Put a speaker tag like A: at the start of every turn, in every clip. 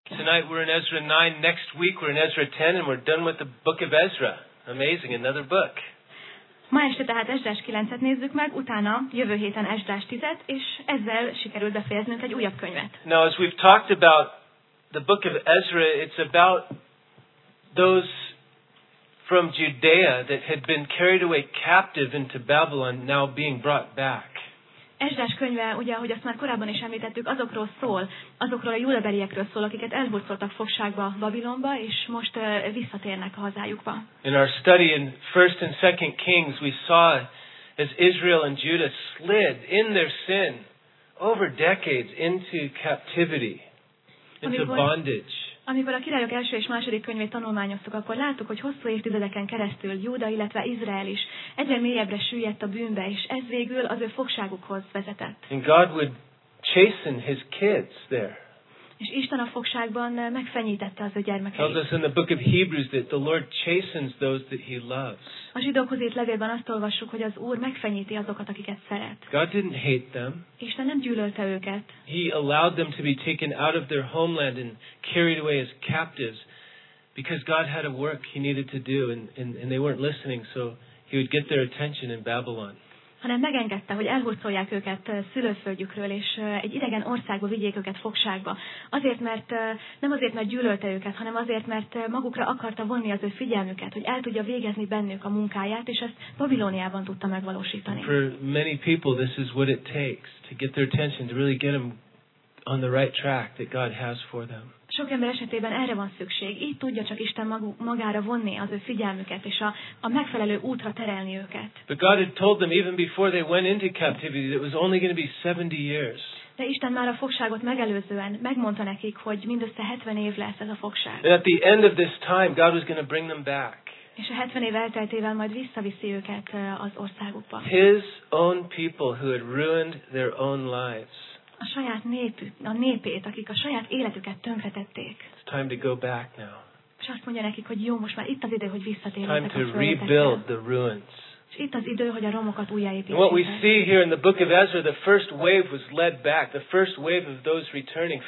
A: Tonight we're in Ezra 9. Next week we're in Ezra 10, and we're done with the book of Ezra. Amazing, another book.
B: Ma este tehát Esdrás 9-et nézzük meg, utána jövő héten Esdrás 10-et, és ezzel sikerült befejeznünk egy újabb könyvet.
A: Now, as we've talked about the book of Ezra, it's about those from Judea that had been carried away captive into Babylon, now being brought back.
B: Esdrás könyve, ugye, ahogy azt már korábban is említettük, azokról szól, azokról a júdabeliekről szól, akiket elhurcoltak fogságba Babilonba, és most visszatérnek a hazájukba.
A: In our study in 1st and 2nd Kings, we saw as Israel and Judah slid in their sin over decades into captivity, into bondage.
B: Amikor a Királyok első és második könyvét tanulmányoztuk, akkor láttuk, hogy hosszú évtizedeken keresztül Júda, illetve Izrael is egyre mélyebbre süllyedt a bűnbe, és ez végül az ő fogságukhoz vezetett.
A: And God would chasten his kids there.
B: És Isten a fogságban megfenyítette az ő gyermekeit.
A: Tells us in the book of Hebrews that the Lord chastens those that he loves.
B: A zsidókhoz írt levélben azt olvassuk, hogy az Úr megfenyíti azokat, akiket szeret.
A: God didn't hate them.
B: Isten nem gyűlölte őket.
A: He allowed them to be taken out of their homeland and carried away as captives because God had a work he needed to do and they weren't listening, so he would get their attention in Babylon.
B: Hanem megengedte, hogy elhurcolják őket szülőföldjükről, és egy idegen országba vigyék őket fogságba. Azért, mert nem azért, mert gyűlölte őket, hanem azért, mert magukra akarta vonni az ő figyelmüket, hogy el tudja végezni bennük a munkáját, és ezt Babilóniában tudta megvalósítani.
A: For many people, this is what it takes to get their attention, to really get them on the right track that God has for them.
B: Sok ember esetében erre van szükség. Így tudja csak Isten magára vonni az ő figyelmüket, és a megfelelő útra terelni őket.
A: But God had told them even before they went into captivity that it was only going to be 70 years.
B: De Isten már a fogságot megelőzően megmondta nekik, hogy mindössze 70 év lesz ez a fogság.
A: And at the end of this time, God was going to bring them back.
B: És a 70 év elteltével majd visszaviszi őket az országukba.
A: His own people who had ruined their own lives.
B: A saját népét, akik a saját életüket tönkretették.
A: It's time to go back now.
B: És azt mondja nekik, hogy jó, most már itt az idő, hogy visszatérjetek
A: Time
B: a
A: to
B: földekre.
A: rebuild the ruins.
B: És itt az idő, hogy a romokat újjáépítsék.
A: And what we see here in the book of Ezra, the first wave was led back. The first wave of those returning,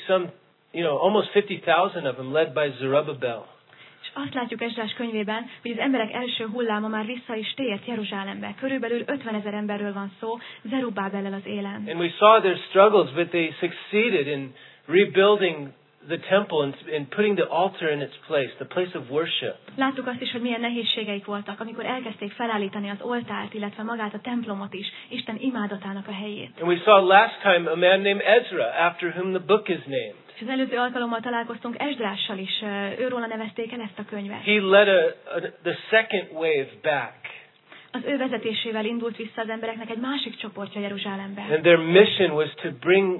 A: almost 50,000 of them led by Zerubbabel.
B: És azt látjuk Esdrás könyvében, hogy az emberek első hulláma már vissza is tért Jeruzsálembe. Körülbelül 50 000 emberről van szó, Zerubbabellel az élen.
A: And we saw their struggles, but they succeeded in rebuilding the temple and putting the altar in its place, the place of worship.
B: Láttuk azt is, hogy milyen nehézségeik voltak, amikor elkezdték felállítani az oltárt, illetve magát a templomot is, Isten imádatának a helyét.
A: And we saw last time a man named Ezra, after whom the book is named.
B: És az előző alkalommal találkoztunk Esdrással is, őróla nevezték el ezt a könyvet.
A: He led the second wave back.
B: Az ő vezetésével indult vissza az embereknek egy másik csoportja Jeruzsálembe.
A: And their mission was to bring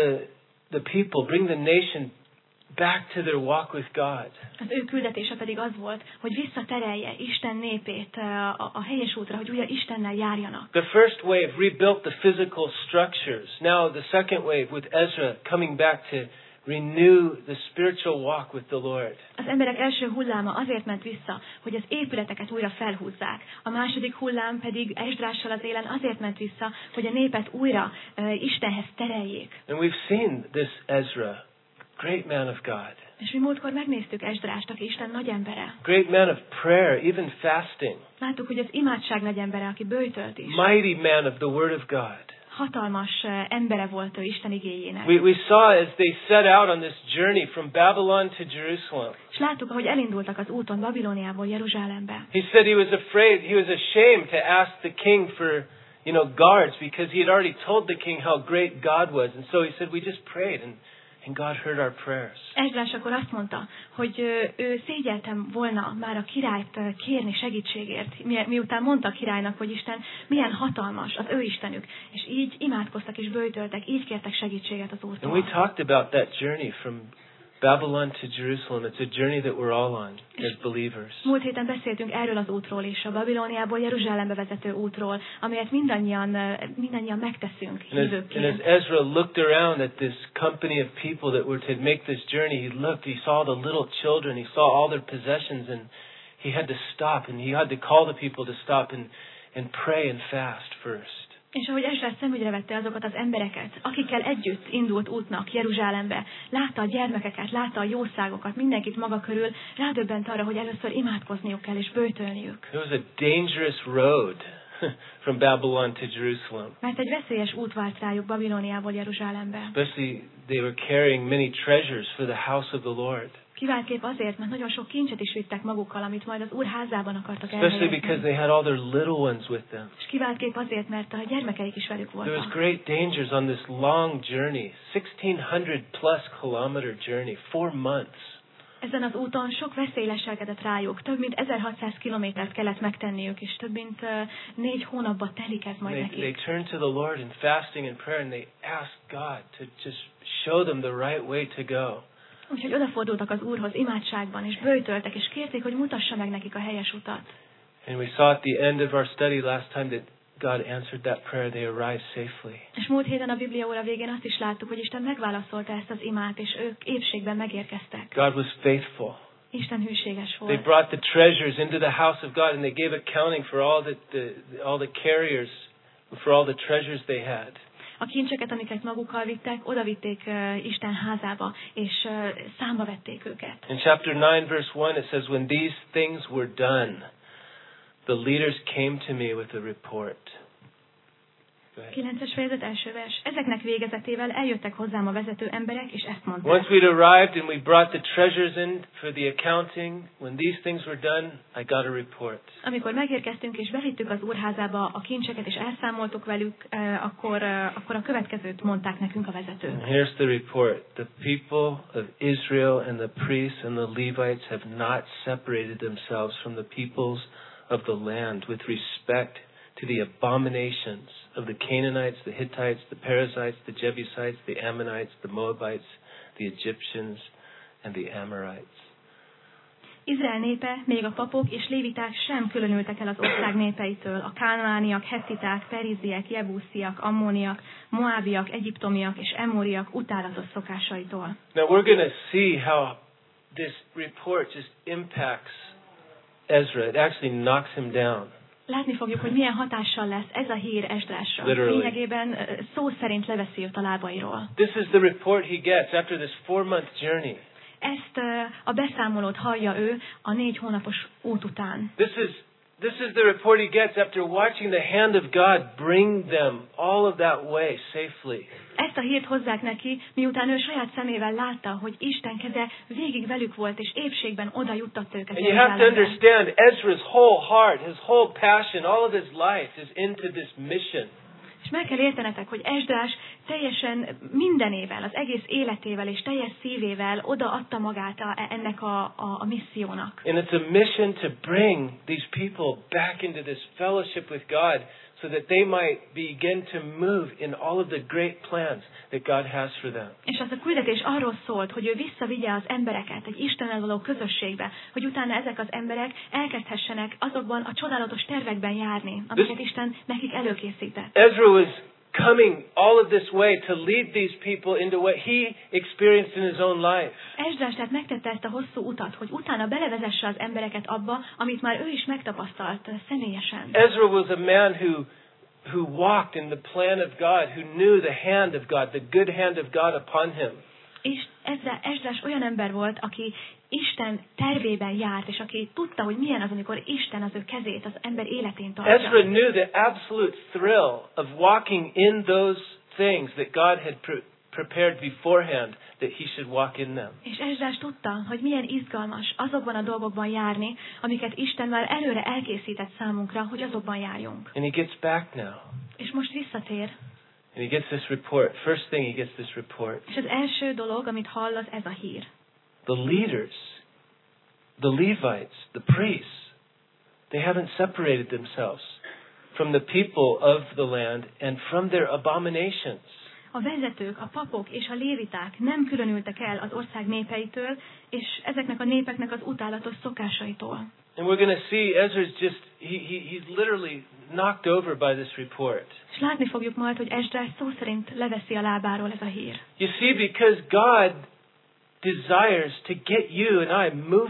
A: the people, bring the nation back to their walk with God.
B: Az ő küldetése pedig az volt, hogy visszaterelje Isten népét a helyes útra, hogy újra Istennel járjanak.
A: The first wave rebuilt the physical structures. Now the second wave with Ezra coming back to renew the spiritual walk with the Lord.
B: Az emberek első hulláma azért ment vissza, hogy az épületeket újra felhúzzák. A második hullám pedig Esdrással az élen azért ment vissza, hogy a népet újra Istenhez tereljék.
A: And we've seen this Ezra, great man of God.
B: És mi múltkor megnéztük Esdrást, aki Isten nagy embere.
A: Great man of prayer, even fasting.
B: Láttuk, hogy az imádság nagy embere, aki böjtölt is.
A: Mighty man of the Word of God.
B: Hatalmas embere volt ő Isten igéjének.
A: We saw as they set out on this journey from Babylon to Jerusalem.
B: És láttuk, ahogy elindultak az úton Babilóniából Jeruzsálembe.
A: He said he was afraid, he was ashamed to ask the king for, guards because he had already told the king how great God was. And so he said, we just prayed and God heard our prayers.
B: Esdrás akkor azt mondta, hogy ő szégyeltem volna már a királyt kérni segítségért, miután mondta a királynak, hogy Isten milyen hatalmas, az ő Istenük. És így imádkoztak és böjtöltek, így kértek segítséget az Úrtól.
A: And we talked about that journey from Babylon to Jerusalem. It's a journey that we're all on as believers.
B: Múlt héten beszéltünk erről az útról is, a Babilóniából Jeruzsálembe vezető útról, amelyet mindannyian megteszünk hívőként.
A: And as Ezra looked around at this company of people that were to make this journey, he saw the little children, he saw all their possessions, and he had to stop, and he had to call the people to stop and pray and fast first.
B: És ahogy Esdrás szemügyre vette azokat az embereket, akikkel együtt indult útnak Jeruzsálembe, látta a gyermekeket, látta a jószágokat, mindenkit maga körül, rádöbbent arra, hogy először imádkozniuk kell és böjtölniük.
A: It was a dangerous road from Babylon to Jerusalem.
B: Mert egy veszélyes út vált rájuk Babilóniából Jeruzsálembe.
A: Especially they were carrying many treasures for the house of the Lord.
B: Kiváltképp azért, mert nagyon sok kincset is vittek magukkal, amit majd az Úr házában akartak
A: Especially
B: elhelyezni.
A: because they had all their little ones with them.
B: És kiváltképp azért, mert a gyermekeik is velük
A: There was
B: voltak.
A: great dangers on this long journey, 1600 plus kilometer journey, 4 months.
B: Ezen az úton sok veszély leselkedett rájuk. Több mint 1600 kilométert kellett megtenniük, és több mint 4 hónapba telik ez majd
A: They
B: nekik.
A: turned to the Lord in fasting and prayer, and they asked God to just show them the right way to go.
B: Úgyhogy odafordultak az Úrhoz imádságban, és böjtöltek, és kérték, hogy mutassa meg nekik a helyes utat.
A: And we saw at the end of our study last time that God answered that prayer. They arrived safely.
B: És múlt héten a Biblia óra végén azt is láttuk, hogy Isten megválaszolta ezt az imát, és ők épségben megérkeztek.
A: God was faithful.
B: Isten hűséges
A: They
B: volt.
A: brought the treasures into the house of God, and they gave accounting for all the carriers, for all the treasures they had.
B: A kincseket, amiket magukkal vittek, odavitték Isten házába, és számba vették őket.
A: In chapter 9, verse 1, it says, "When these things were done, the leaders came to me with a report."
B: 9-es fejezet első vers. Ezeknek végezetével eljöttek hozzám a vezető emberek, és ezt mondták.
A: Once we'd arrived and we brought the treasures in for the accounting, when these things were done, I got a report.
B: Amikor megérkeztünk és bevittük az úrházába a kincseket, és elszámoltuk velük, akkor a következőt mondták nekünk a vezetők.
A: And here's the report. The people of Israel and the priests and the Levites have not separated themselves from the peoples of the land with respect to the abominations of the Canaanites, the Hittites, the Perizzites, the Jebusites, the Ammonites, the Moabites, the Egyptians, and the Amorites.
B: Izrael népe, még a papok és léviták sem különültek el az ország népeitől. A kánaániak, hettiták, periziek, jebúsziak, ammóniak, moábiak, egyiptomiak és emóriak utálatos szokásaitól.
A: Now we're going to see how this report just impacts Ezra. It actually knocks him down.
B: Látni fogjuk, hogy milyen hatással lesz ez a hír Esdrásra.
A: Literally.
B: Lényegében szó szerint leveszi őt a lábairól.
A: This is the report he gets after this 4-month journey.
B: Ezt a beszámolót hallja ő a 4 hónapos út után.
A: This is the report he gets after watching the hand of God bring them all of that way safely.
B: Ezt a hírt hozzák neki, miután ő saját szemével látta, hogy Isten keze végig velük volt, és épségben oda juttatta őket.
A: And you have to understand, Ezra's whole heart, his whole passion, all of his life is into this mission.
B: És meg kell értenetek, hogy Esdrás teljesen mindenével, az egész életével és teljes szívével odaadta magát ennek a missziónak.
A: And it's a mission to bring these people back into this fellowship with God so that they might begin to move in all of the great plans that God has for them.
B: És az a küldetés arról szólt, hogy ő visszavigye az embereket egy Istennel való közösségbe, hogy utána ezek az emberek elkezdhessenek azokban a csodálatos tervekben járni, amiket Isten nekik előkészített.
A: Ezra was coming all of this way to lead these people into what he experienced in his own life.
B: Esdrás tehát megtette ezt a hosszú utat, hogy utána belevezesse az embereket abba, amit már ő is megtapasztalt személyesen.
A: Ezra was a man who walked in the plan of God, who knew the hand of God, the good hand of God upon him.
B: És Esdrás olyan ember volt, aki Isten tervében járt, és aki tudta, hogy milyen az, amikor Isten az ő kezét az ember életén tartja.
A: Ezra knew the absolute thrill of walking in those things that God had prepared beforehand that he should walk in them.
B: És Esdrás tudta, hogy milyen izgalmas azokban a dolgokban járni, amiket Isten már előre elkészített számunkra, hogy azokban járjunk.
A: And he gets back now.
B: És most visszatér.
A: And he gets this report. First thing he gets this report.
B: És az első dolog, amit hall, az ez a hír.
A: The leaders, the Levites, the priests, they haven't separated themselves from the people of the land and from their abominations.
B: A vezetők, a papok és a léviták nem különültek el az ország népeitől, és ezeknek a népeknek az utálatos szokásaitól.
A: And we're going to see Ezra's just, he's literally knocked over by this report.
B: És látni fogjuk majd, hogy Esdrás szó szerint leveszi a lábáról ez a hír.
A: You see, because God desires to get you and I moving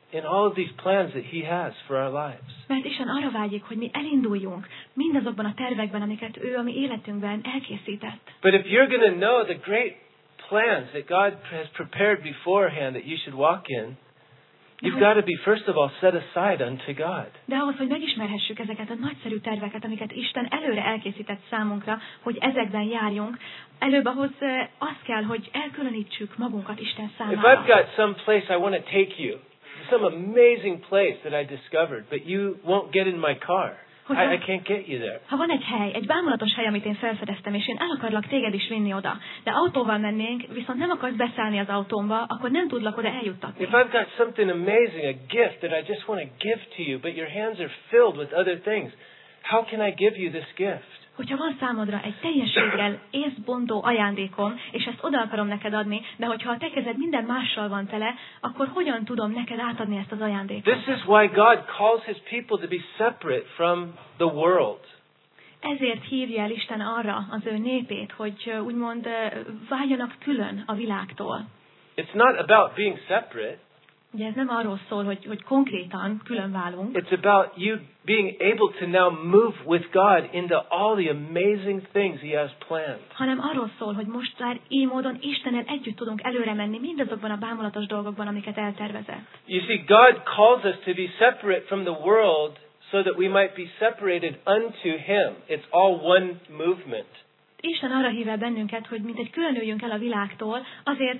A: in all of these plans that He has for our lives.
B: Mert Isten arra vágyik, hogy mi elinduljunk mindazokban a tervekben, amiket ő a mi életünkben elkészített.
A: But if you're going to know the great plans that God has prepared beforehand that you should walk in, you've got to be first of all set aside unto God.
B: De ahhoz, hogy megismerhessük ezeket a nagyszerű terveket, amiket Isten előre elkészített számunkra, hogy ezekben járjunk, előbb ahhoz az kell, hogy elkülönítsük magunkat Isten
A: If I've
B: számára.
A: got some place I want to take you, some amazing place that I discovered, but you won't get in my car. I can't get you there.
B: Ha van egy hely, egy bámulatos hely, amit én felfedeztem, és én el akarlak téged is vinni oda, de autóval mennénk, viszont nem akarsz beszállni az autómba, akkor nem tudlak oda eljuttatni.
A: If I've got something amazing, a gift that I just want to give to you, but your hands are filled with other things, how can I give you this gift?
B: Hogyha van számodra egy teljességgel észbontó ajándékom, és ezt oda akarom neked adni, de hogyha a te kezed minden mással van tele, akkor hogyan tudom neked átadni ezt az ajándékot?
A: This is why God calls His people to be separate from the world.
B: Ezért hívja el Isten arra az ő népét, hogy úgymond váljanak külön a világtól.
A: It's not about being separate.
B: Ugye ez nem arról szól, hogy konkrétan külön válunk.
A: It's about you being able to now move with God into all the amazing things He has planned.
B: Hanem arról szól, hogy most már így módon Istennel együtt tudunk előre menni mindazokban a bámulatos dolgokban, amiket eltervezett.
A: You see, God calls us to be separate from the world so that we might be separated unto Him. It's all one movement.
B: Isten arra hív el bennünket, hogy mintegy különüljünk el a világtól, azért,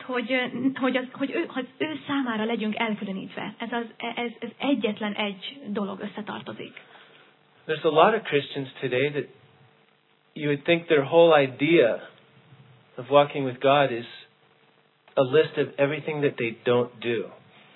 B: hogy ő számára legyünk elkülönítve. Ez egyetlen egy dolog összetartozik.
A: There's a lot of Christians today that you would think their whole idea of walking with God is a list of everything that they don't do.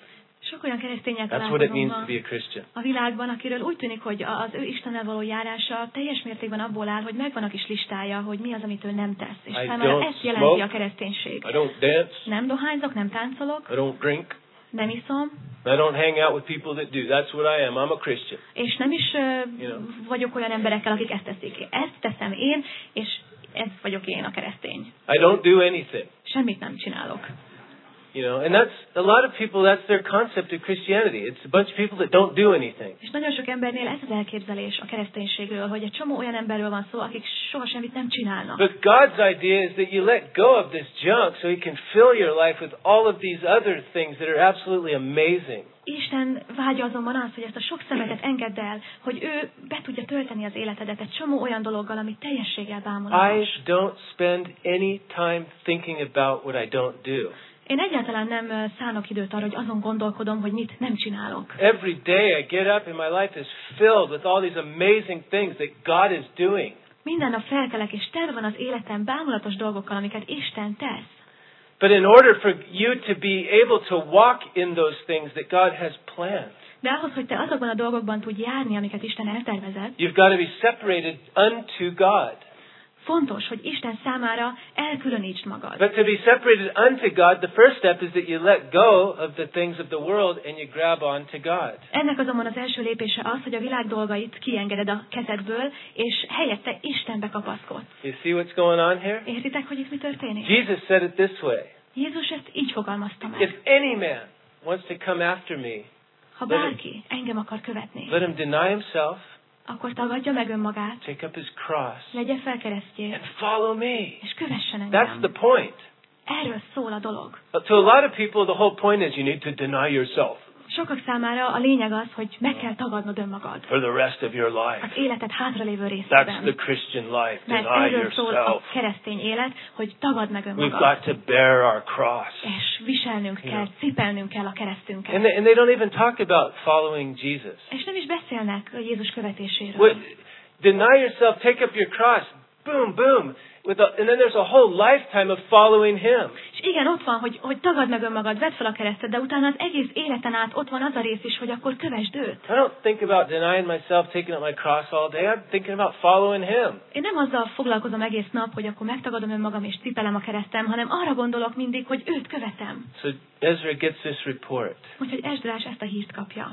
B: Sok olyan keresztényel
A: That's what it means
B: találkozom
A: to be a Christian.
B: a világban, akiről úgy tűnik, hogy az ő Istennel való járása teljes mértékben abból áll, hogy megvan a kis listája, hogy mi az, amit ő nem tesz. És számára ezt jelenti a kereszténység.
A: I don't dance.
B: Nem dohányzok, nem táncolok.
A: I don't drink.
B: Nem iszom.
A: I don't hang out with people that do. That's what I am. I'm a Christian.
B: És nem is vagyok olyan emberekkel, akik ezt teszik. Ezt teszem én, és ez vagyok én, a keresztény.
A: I don't do anything.
B: Semmit nem csinálok.
A: You know, and that's a lot of people, that's their concept of Christianity. It's a bunch of people that don't do anything.
B: És nagyon sok embernél ez az elképzelés a kereszténységről, hogy egy csomó olyan emberről van szó, akik soha semmit nem csinálnak.
A: But God's idea is that you let go of this junk so He can fill your life with all of these other things that are absolutely amazing.
B: Isten vágya azonban az, hogy ezt a sok szemetet engedd el, hogy ő be tudja tölteni az életedet egy csomó olyan dologgal, ami teljességgel bámulatos.
A: I don't spend any time thinking about what I don't do.
B: Én egyáltalán nem szánok időt arra, hogy azon gondolkodom, hogy mit nem csinálok.
A: Every day I get up and my life is filled with all these amazing things that God is doing.
B: Minden nap felkelek, és tele van az életem bámulatos dolgokkal, amiket Isten tesz.
A: But in order for you to be able to walk in those things that God has planned,
B: de ahhoz, hogy te azokban a dolgokban tudj járni, amiket Isten eltervezett,
A: you've got to be separated unto God.
B: Fontos, hogy Isten számára elkülönítsd magad.
A: But to be separated unto God, the first step is that you let go of the things of the world and you grab on to God.
B: Ennek azonban az első lépése az, hogy a világ dolgait kiengeded a kezedből, és helyette Istenbe kapaszkodsz.
A: You see what's going on here?
B: Értitek, hogy itt mi történik?
A: Jesus said it this way.
B: Jézus ezt így fogalmazta meg.
A: If any man wants to come after me,
B: ha bárki engem akar követni,
A: let him deny himself,
B: akkor tagadja meg önmagát,
A: take up his cross,
B: vegye fel keresztjét,
A: and follow me.
B: És kövessen engem.
A: That's the point.
B: Erről szól a dolog.
A: But to a lot of people, the whole point is you need to deny yourself.
B: Sokak számára a lényeg az, hogy meg kell tagadnod önmagad.
A: For the rest of your life.
B: Az életed hátralévő részében.
A: That's the Christian life.
B: Mert
A: Deny
B: erről szól a
A: yourself.
B: keresztény élet, hogy tagad meg
A: We've
B: önmagad.
A: got to bear our cross.
B: És viselnünk kell, cipelnünk kell a keresztünket.
A: And they don't even talk about following Jesus.
B: És nem is beszélnek a Jézus követéséről.
A: Deny yourself, take up your cross, boom, boom. And then there's a whole lifetime of following Him.
B: És igen, ott van, hogy tagad meg önmagad, vedd fel a keresztet, de utána az egész életen át ott van az a rész is, hogy akkor kövesd őt.
A: I don't think about denying myself, taking up my cross all day. I'm thinking about following Him.
B: Én nem azzal foglalkozom egész nap, hogy akkor megtagadom önmagam és cipelem a keresztem, hanem arra gondolok mindig, hogy őt követem.
A: So Ezra gets this report.
B: Úgyhogy Esdrás ezt a hírt kapja.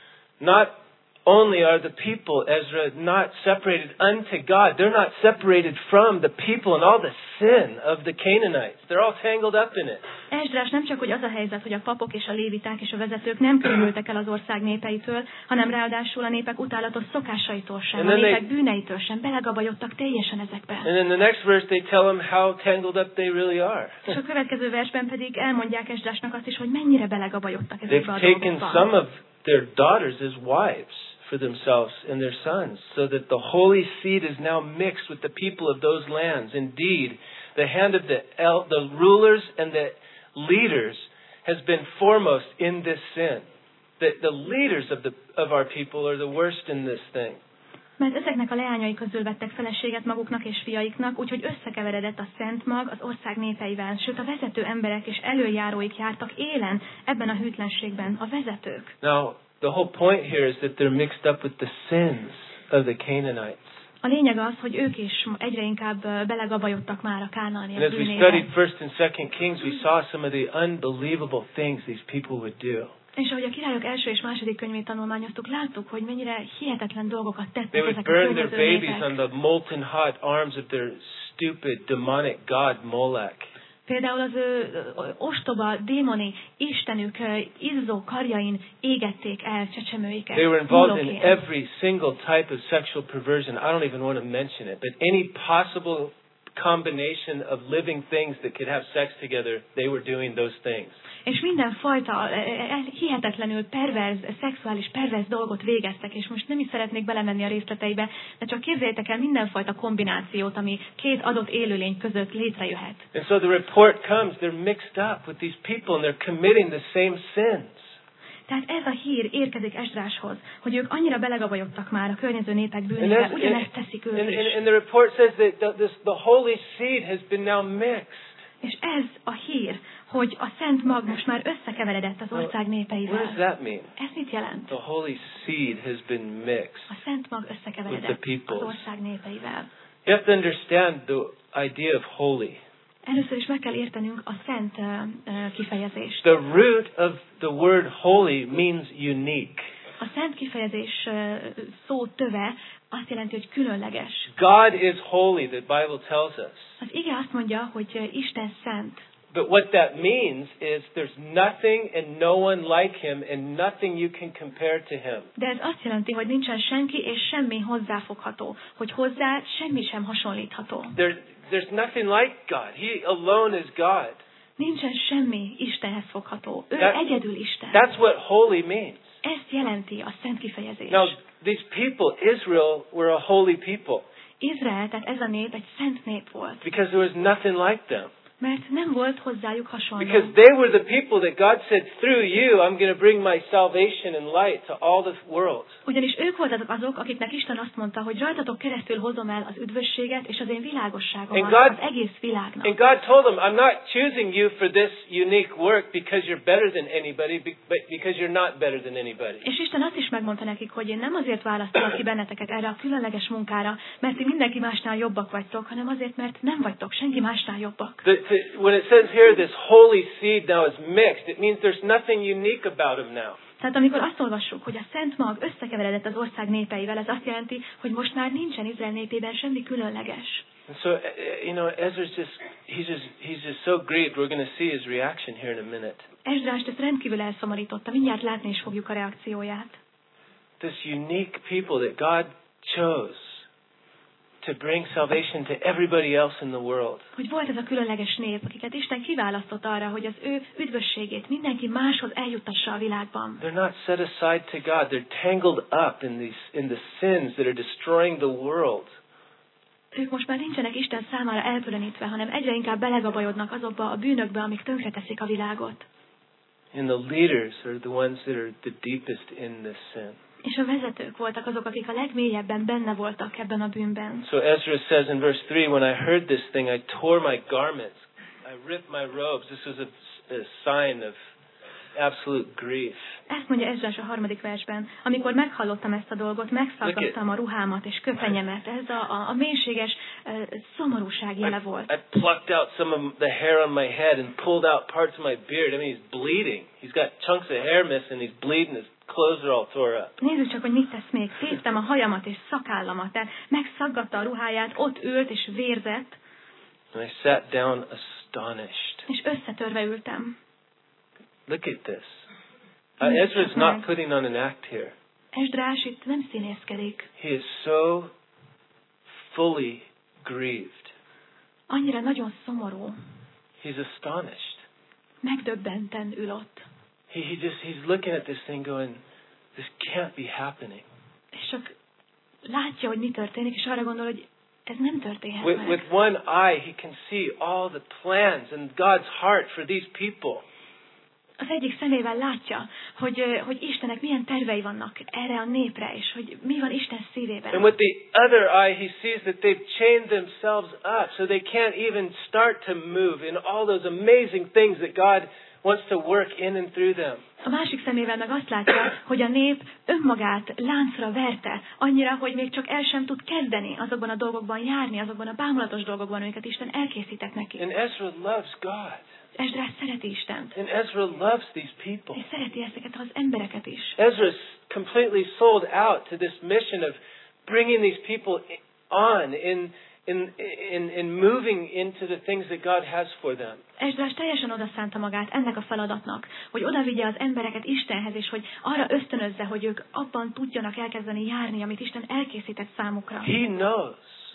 A: Not only are the people, Ezra, not separated unto God, they're not separated from the people and all the sin of the Canaanites. They're all tangled up in it.
B: Esdrás nem csak, hogy az a helyzet, hogy a papok és a léviták és a vezetők nem különültek el az ország népeitől, hanem ráadásul a népek utálatos szokásaitól sem, a népek bűneitől sem, belegabajodtak teljesen ezekbe.
A: And in the next verse they tell them how tangled up they really are.
B: És a következő versben pedig elmondják Esdrásnak azt is, hogy mennyire belegabajodtak ezekbe a
A: They've taken
B: dolgokba.
A: some of their daughters as wives for themselves and their sons, so that the holy seed is now mixed with the people of those lands. Indeed, the hand of the rulers and the leaders has been foremost in this sin. The leaders of our people are the worst in this thing.
B: Mert ezeknek a leányai közül vettek feleséget maguknak és fiaiknak, úgyhogy összekeveredett a szent mag az ország népeivel, sőt a vezető emberek és előjáróik jártak élen ebben a hűtlenségben, a vezetők.
A: Now, the whole point here is that they're mixed up with the sins of the Canaanites.
B: A lényeg az, hogy ők is egyre inkább belegabajodtak már a kánaaniak
A: And as we
B: bűnébe.
A: studied 1st and 2nd Kings, we saw some of the unbelievable things these people would do.
B: És ahogy a királyok első és második könyvét tanulmányoztuk, láttuk, hogy mennyire hihetetlen dolgokat
A: They
B: tettek
A: would
B: ezek a
A: burn their
B: környező
A: babies
B: népek.
A: on the molten hot arms of their stupid demonic god Molech.
B: Például az ő ostoba, démoni istenük izzó karjain égették el csecsemőiket.
A: They were involved in
B: Molochén.
A: every single type of sexual perversion. I don't even want to mention it, but any possible combination of living things that could have sex together, they were doing those things.
B: És mindenfajta hihetetlenül szexuális perverz dolgot végeztek, és most nem is szeretnék belemenni a részleteibe, de csak képzeljétek el mindenfajta kombinációt, ami két adott élőlény között létrejöhet.
A: And so the report comes, they're mixed up with these people and they're committing the same sins.
B: Tehát ez a hír érkezik Esdráshoz, hogy ők annyira belegabajodtak már a környező népek bűnébe, ugyanezt teszik ők is.
A: And the report says that the holy seed has been now mixed.
B: És ez a hír, hogy a szent mag most már összekeveredett az ország népeivel.
A: What does that mean?
B: Ez mit jelent?
A: The holy seed has been mixed.
B: A szent mag összekeveredett az ország népeivel.
A: You have to understand the idea of holy.
B: Először is meg kell értenünk a szent kifejezést.
A: The root of the word holy means unique.
B: A szent kifejezés szó töve azt jelenti, hogy különleges.
A: God is holy, the Bible tells us.
B: Az ige azt mondja, hogy Isten szent.
A: But what that means is there's nothing and no one like him and nothing you can compare to him.
B: De ez azt jelenti, hogy nincsen senki és semmi hozzáfogható, hogy hozzá semmi sem hasonlítható.
A: There's nothing like God. He alone is God.
B: Nincsen semmi Istenhez fogható. Ő egyedül Isten.
A: That's what holy means.
B: Ezt jelenti a szent kifejezés.
A: Now, these people, Israel, were a holy people.
B: Izrael, tehát ez a nép egy szent nép volt.
A: Because there was nothing like them.
B: Mert nem volt hozzájuk hasonló.
A: Because they were the people that God said, through you, I'm going to bring my salvation and light to all the world.
B: Ugyanis ők voltak azok, akiknek Isten azt mondta, hogy rajtatok keresztül hozom el az üdvösséget és az én világosságomat az egész világnak.
A: And God told them, I'm not choosing you for this unique work because you're better than anybody, but because you're not better than anybody.
B: És Isten azt is megmondta nekik, hogy én nem azért választalak ki benneteket erre a különleges munkára, mert ti mindenki másnál jobbak vagytok, hanem azért, mert nem vagytok senki másnál jobbak.
A: When it says here this holy seed now is mixed, it means there's nothing unique about them now.
B: Tehát amikor azt olvassuk, hogy a szent mag összekeveredett az ország népeivel, ez azt jelenti, hogy most már nincsen Izrael népében semmi különleges.
A: And so, Ezra's he's just so grieved. We're going to see his reaction here in a minute.
B: Esdrást ezt rendkívül elszomorította, mindjárt látni is fogjuk a reakcióját.
A: This unique people that God chose to bring salvation to everybody else in the world.
B: Hogy volt ez a különleges nép, akiket Isten kiválasztott arra, hogy az ő üdvösségét mindenki máshoz eljuttassa a világban.
A: They're not set aside to God. They're tangled up in the sins that are destroying the world.
B: Ők most már nincsenek Isten számára elkülönítve, hanem egyre inkább belegabajodnak azokba a bűnökbe, amik tönkreteszik a világot.
A: And the leaders are the ones that are the deepest in this sin.
B: És a vezetők voltak azok, akik a legmélyebben benne voltak ebben a bűnben.
A: So Ezra says in verse 3, when I heard this thing, I tore my garments. I ripped my robes. This was a sign of absolute grief.
B: Ezt mondja Ezrás a 3. versben. Amikor meghallottam ezt a dolgot, megszaggattam a ruhámat és köpenyemet. Ez a mélységes szomorúság jele volt.
A: I plucked out some of the hair on my head and pulled out parts of my beard. I mean, he's bleeding. He's got chunks of hair missing. He's bleeding. His clothes are all tore up.
B: Nézzük csak, hogy mit tesz még. Téptem a hajamat és szakállamat. Tehát megszaggatta a ruháját, ott ült és vérzett.
A: And I sat down astonished.
B: És összetörve ültem.
A: Look at this. Ezra's not putting on an act here.
B: Esdrás itt nem színészkedik.
A: He is so fully grieved.
B: Annyira nagyon szomorú.
A: He's astonished.
B: Megdöbbenten ül ott.
A: He's looking at this thing going, this can't be happening.
B: És csak látja, hogy mi történik, és arra gondol, hogy ez nem történhet meg.
A: With one eye he can see all the plans and God's heart for these people.
B: Az egyik szemével látja, hogy Istennek milyen tervei vannak erre a népre, és hogy mi van Isten szívében.
A: And with the other eye he sees that they've chained themselves up so they can't even start to move in all those amazing things that God wants to work in and through them.
B: A másik szemével meg azt látja, hogy a nép önmagát láncra verte, annyira, hogy még csak el sem tud kezdeni azokban a dolgokban járni, azokban a bámulatos dolgokban, amiket Isten elkészített neki.
A: And Ezra loves God.
B: Esdrás szereti Istent.
A: And Ezra loves these people.
B: És szereti ezeket az embereket is.
A: Ezra's completely sold out to this mission of bringing these people on in moving into the things that God has for them.
B: Esdrás teljesen odaszánta magát ennek a feladatnak, hogy oda vigye az embereket Istenhez, és hogy arra ösztönözze, hogy ők abban tudjanak elkezdeni járni, amit Isten elkészített számukra.
A: He knows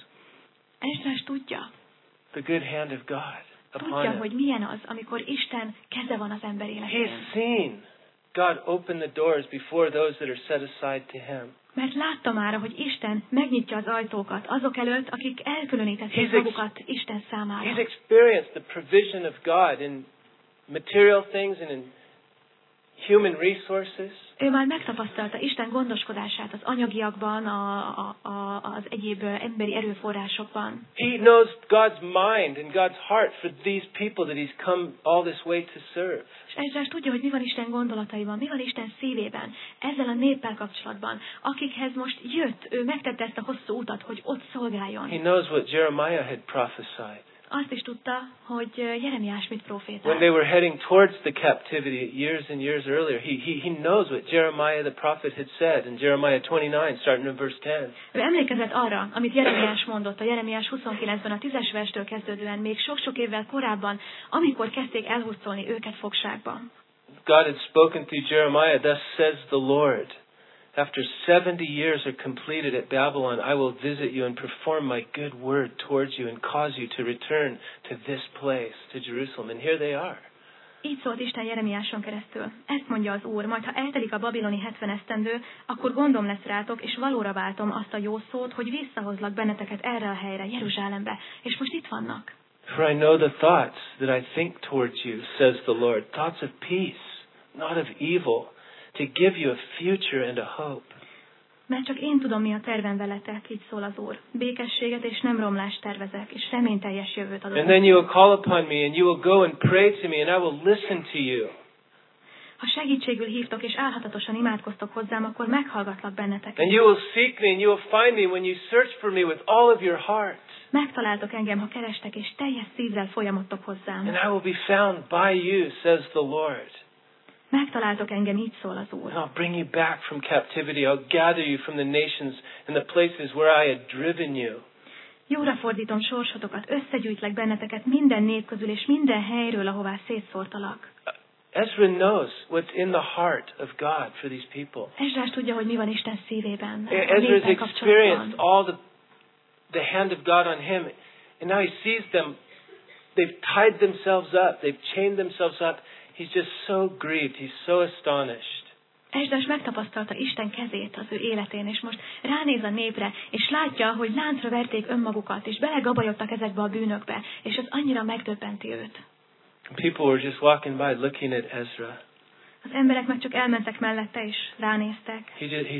B: Esdrás tudja.
A: the good hand of God upon
B: Tudja,
A: him.
B: hogy milyen az, amikor Isten keze van az ember életén.
A: He's seen God open the doors before those that are set aside to him.
B: Mert látta már, hogy Isten megnyitja az ajtókat azok előtt, akik elkülönítették magukat Isten számára.
A: He's experienced the provision of God in material things and in human resources.
B: Ő már megtapasztalta Isten gondoskodását az anyagiakban, az egyéb emberi erőforrásokban.
A: He knows God's mind and God's heart for these people that he's come all this way to serve.
B: És Esdrás tudja, hogy mi van Isten gondolataiban, mi van Isten szívében, ezzel a néppel kapcsolatban, akikhez most jött, ő megtette ezt a hosszú utat, hogy ott szolgáljon.
A: He knows what Jeremiah had prophesied.
B: Azt is tudta, hogy Jeremiás mit profétált.
A: When they were heading towards the captivity years and years earlier, he knows what Jeremiah the prophet had said in Jeremiah 29, starting in verse 10.
B: Ő emlékezett arra, amit Jeremiás mondott a Jeremiás 29-ben a 10-es verstől kezdődően, még sok-sok évvel korábban, amikor kezdték elhurcolni őket fogságba.
A: God had spoken through Jeremiah, thus says the Lord. After 70 years are completed at Babylon, I will visit you and perform my good word towards you and cause you to return to this place, to Jerusalem. And here they are.
B: Így szólt Isten Jeremiáson keresztül. Ezt mondja az Úr, majd ha eltelik a babiloni 70 esztendő, akkor gondom lesz rátok, és valóra váltom azt a jó szót, hogy visszahozlak benneteket erre a helyre, Jeruzsálembe. És most itt vannak.
A: For I know the thoughts that I think towards you, says the Lord, thoughts of peace, not of evil, to give you a future and a hope.
B: Mert csak én tudom, mi a tervem veletek, így szól az Úr. Békességet és nem romlást tervezek, és reményteljes jövőt adok.
A: And then you will call upon me, and you will go and pray to me, and I will listen to you.
B: Ha segítségül hívtok, és álhatatosan imádkoztok hozzám, akkor meghallgatlak benneteket.
A: And you will seek me, and you will find me when you search for me with all of your heart.
B: Megtaláltok engem, ha kerestek, és teljes szívvel folyamodtok hozzám.
A: And I will be found by you, says the Lord.
B: Megtaláltok engem, így szól az Úr.
A: And I'll bring you back from captivity. I'll gather you from the nations and the places where I had driven you.
B: Jóra fordítom sorsotokat, összegyűjtlek benneteket minden nép közül és minden helyről, ahová szétszórtalak.
A: Ezra knows what's in the heart of God for these people.
B: Esdrás tudja, hogy mi van Isten szívében.
A: Ezra's experienced all the hand of God on him, and now he sees them. They've tied themselves up. They've chained themselves up. He's just so grieved. He's so astonished.
B: Esdrás megtapasztalta Isten kezét az ő életén, és most ránéz a népre, és látja, hogy láncra verték önmagukat, és belegabajodtak ezekbe a bűnökbe, és ez annyira megdöbbenti őt.
A: People were just walking by looking at Ezra.
B: Az emberek meg csak elmentek mellette, és ránéztek.
A: They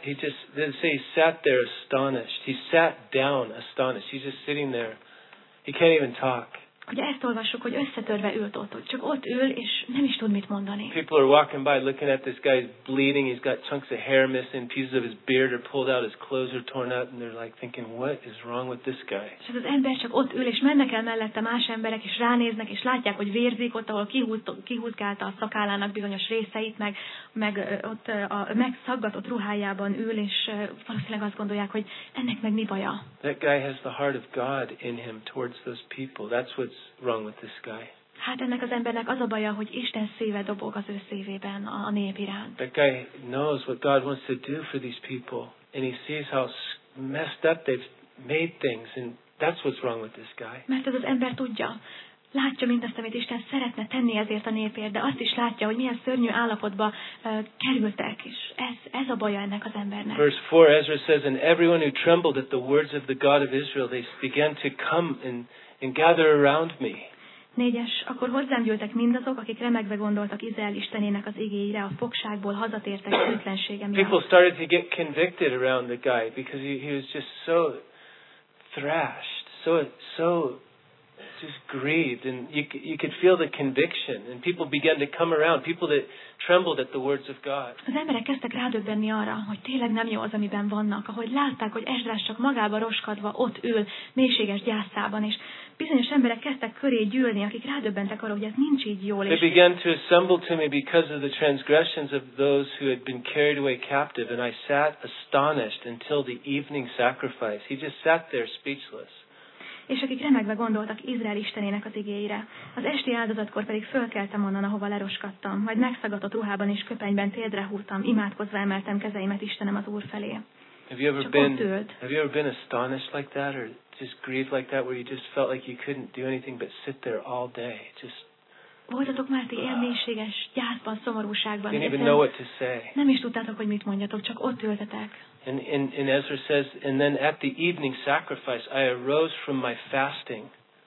A: say he sat there astonished. He sat down astonished. He's just sitting there. He can't even talk.
B: Ugye ezt olvassuk, hogy összetörve ült ott, hogy csak ott ül, és nem is tud mit mondani.
A: People are walking by looking at this guy. He's bleeding. He's got chunks of hair missing. Pieces of his beard are pulled out. His clothes are torn out. And they're like thinking, what is wrong with this guy?
B: És az ember csak ott ül, és mennek el mellette más emberek, és ránéznek, és látják, hogy vérzik ott, ahol kihúzgálta a szakállának bizonyos részeit, meg ott a megszaggatott ruhájában ül, és valószínűleg azt gondolják, hogy ennek meg mi baja.
A: That guy has the heart of God in him towards those people. That's what's wrong with this guy.
B: Hát ennek az embernek az a baja, hogy Isten szíve dobog az ő szívében a nép iránt.
A: That guy knows what God wants to do for these people, and he sees how messed up they've made things, and that's what's wrong with this guy.
B: Mert ez az ember tudja, látja mindazt, amit Isten szeretne tenni ezért a népért, de azt is látja, hogy milyen szörnyű állapotba kerültek, és ez a baja ennek az embernek.
A: Verse 4, Ezra says, and everyone who trembled at the words of the God of Israel, they began to come and gather around me.
B: 4-es, akkor hozzám gyűltek mindazok, akik remegve gondoltak Izrael Istenének az igéire, a fogságból hazatértek hűtlensége miatt.
A: People started to get convicted around the guy because he was just so thrashed, so just grieved, and you could feel the conviction, and people began to come around, people that trembled at the words of God.
B: Az emberek kezdtek rádöbbenni arra, hogy tényleg nem jó az, amiben vannak, ahogy látták, hogy Esdrás csak magába roskadva ott ül, mélységes gyászában, és bizonyos emberek kezdtek köré gyűlni, akik rádöbbentek arra, hogy ez nincs így jól.
A: They began to assemble to me because of the transgressions of those who had been carried away captive, and I sat astonished until the evening sacrifice. He just sat there speechless.
B: És akik remegve gondoltak Izrael Istenének az igéire. Az esti áldozatkor pedig fölkeltem onnan, ahova leroskadtam, majd megszaggatott ruhában és köpenyben térdre húztam, imádkozva emeltem kezeimet Istenem az Úr felé.
A: Have you ever been astonished like that, or just grieved like that, where you just felt like you couldn't do anything but sit there all day?
B: Voltatok már ti ilyen mélységes gyászban, szomorúságban,
A: didn't even know what to say.
B: Nem is tudtátok, hogy mit mondjatok, csak ott ültetek.
A: And Ezra says, and then at the evening sacrifice, I arose from my fasting.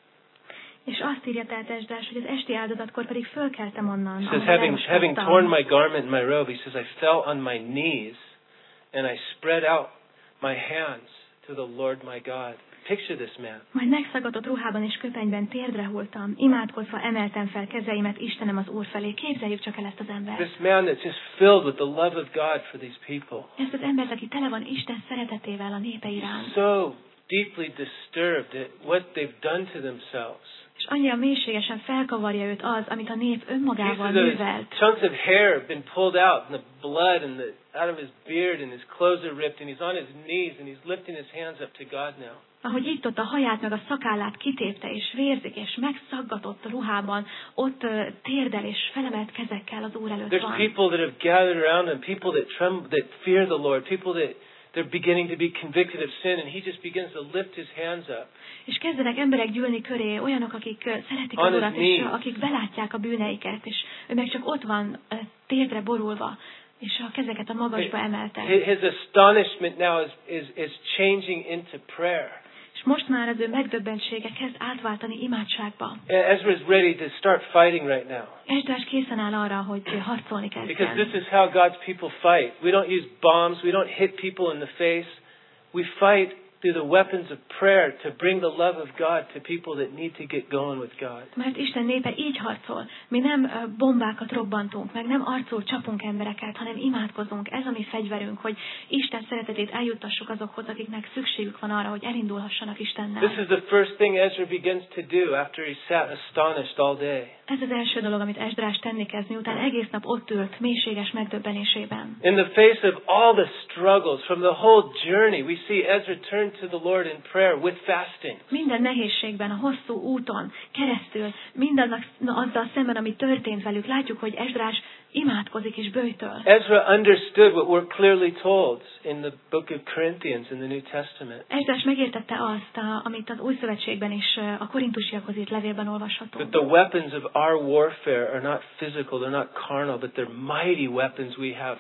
B: És azt írja tehát Esdrás, hogy az esti áldozatkor pedig fölkeltem onnan.
A: He says, having torn my garment and my robe, he says, I fell on my knees and I spread out my hands to the Lord my God. Picture this man.
B: Majd megszaggatott ruhában és köpenyben térdre hulltam, imádkozva emeltem fel kezeimet Istenem az Úr felé. Képzeljük csak el ezt az embert.
A: This man that's just filled with the love of God for these people.
B: Ezt az embert, aki tele van Isten szeretetével a népe iránt.
A: So deeply disturbed at what they've done to themselves.
B: És annyira mélységesen felkavarja őt az, amit a nép önmagával művelt.
A: Chunks of hair have been pulled out, and the blood out of his beard, and his clothes are ripped, and he's on his knees, and he's lifting his hands up to God now.
B: Ahogy itt ott a haját meg a szakállát kitépte, és vérzik, és megszaggatott ruhában, ott térdel és felemelt kezekkel az Úr előtt van.
A: There's people that have gathered around him, people that tremble, that fear the Lord, people that they're beginning to be convicted of sin, and he just begins to lift his hands up.
B: És kezdenek emberek gyűlni köré, olyanok, akik szeretik az Urat, és akik belátják a bűneiket, és ő meg csak ott van térdre borulva, és a kezeket a magasba emelte.
A: His astonishment now is changing into prayer.
B: És most már az ő megdöbbentsége kezd átváltani imádságba.
A: Ezra is ready to start fighting right now.
B: Esdrás készen áll arra, hogy harcolni kezdjen.
A: Because this is how God's people fight. We don't use bombs. We don't hit people in the face. We fight through the weapons of prayer to bring the love of God to people that need to get going with God.
B: Mert Isten népe így harcol. Mi nem bombákat robbantunk, meg nem arcul csapunk embereket, hanem imádkozunk. Ez a mi fegyverünk, hogy Isten szeretetét eljuttassuk azokhoz, akiknek szükségük van arra, hogy elindulhassanak Istennel.
A: This is the first thing Ezra begins to do after he sat astonished all day.
B: Ez az első dolog, amit Esdrás tenni kezd, miután egész nap ott ült mélységes megdöbbenésében.
A: In the face of all the struggles from the whole journey, we see Ezra turn to the Lord in prayer with fasting.
B: Minden nehézségben, a hosszú úton keresztül, mindannak azzal szemben, ami történt velük, látjuk, hogy Esdrás imádkozik és böjtöl.
A: Ezra understood what we're clearly told in the book of Corinthians in the New Testament.
B: Esdrás megértette azt, amit az Új Szövetségben és a Korintusiakhoz írt levélben olvashatunk.
A: That the weapons of our warfare are not physical, they're not carnal, but they're mighty weapons we have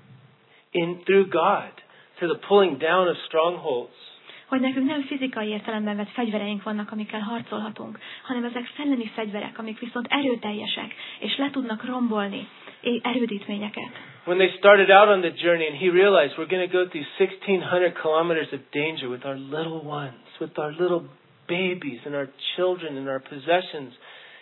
A: through God to the pulling down of strongholds.
B: Hogy nekünk nem fizikai értelemben vett fegyvereink vannak, amikkel harcolhatunk, hanem ezek szellemi fegyverek, amik viszont erőteljesek, és le tudnak rombolni erődítményeket.
A: When they started out on the journey and he realized we're going to go through 1,600 kilometers of danger with our little ones, with our little babies and our children and our possessions,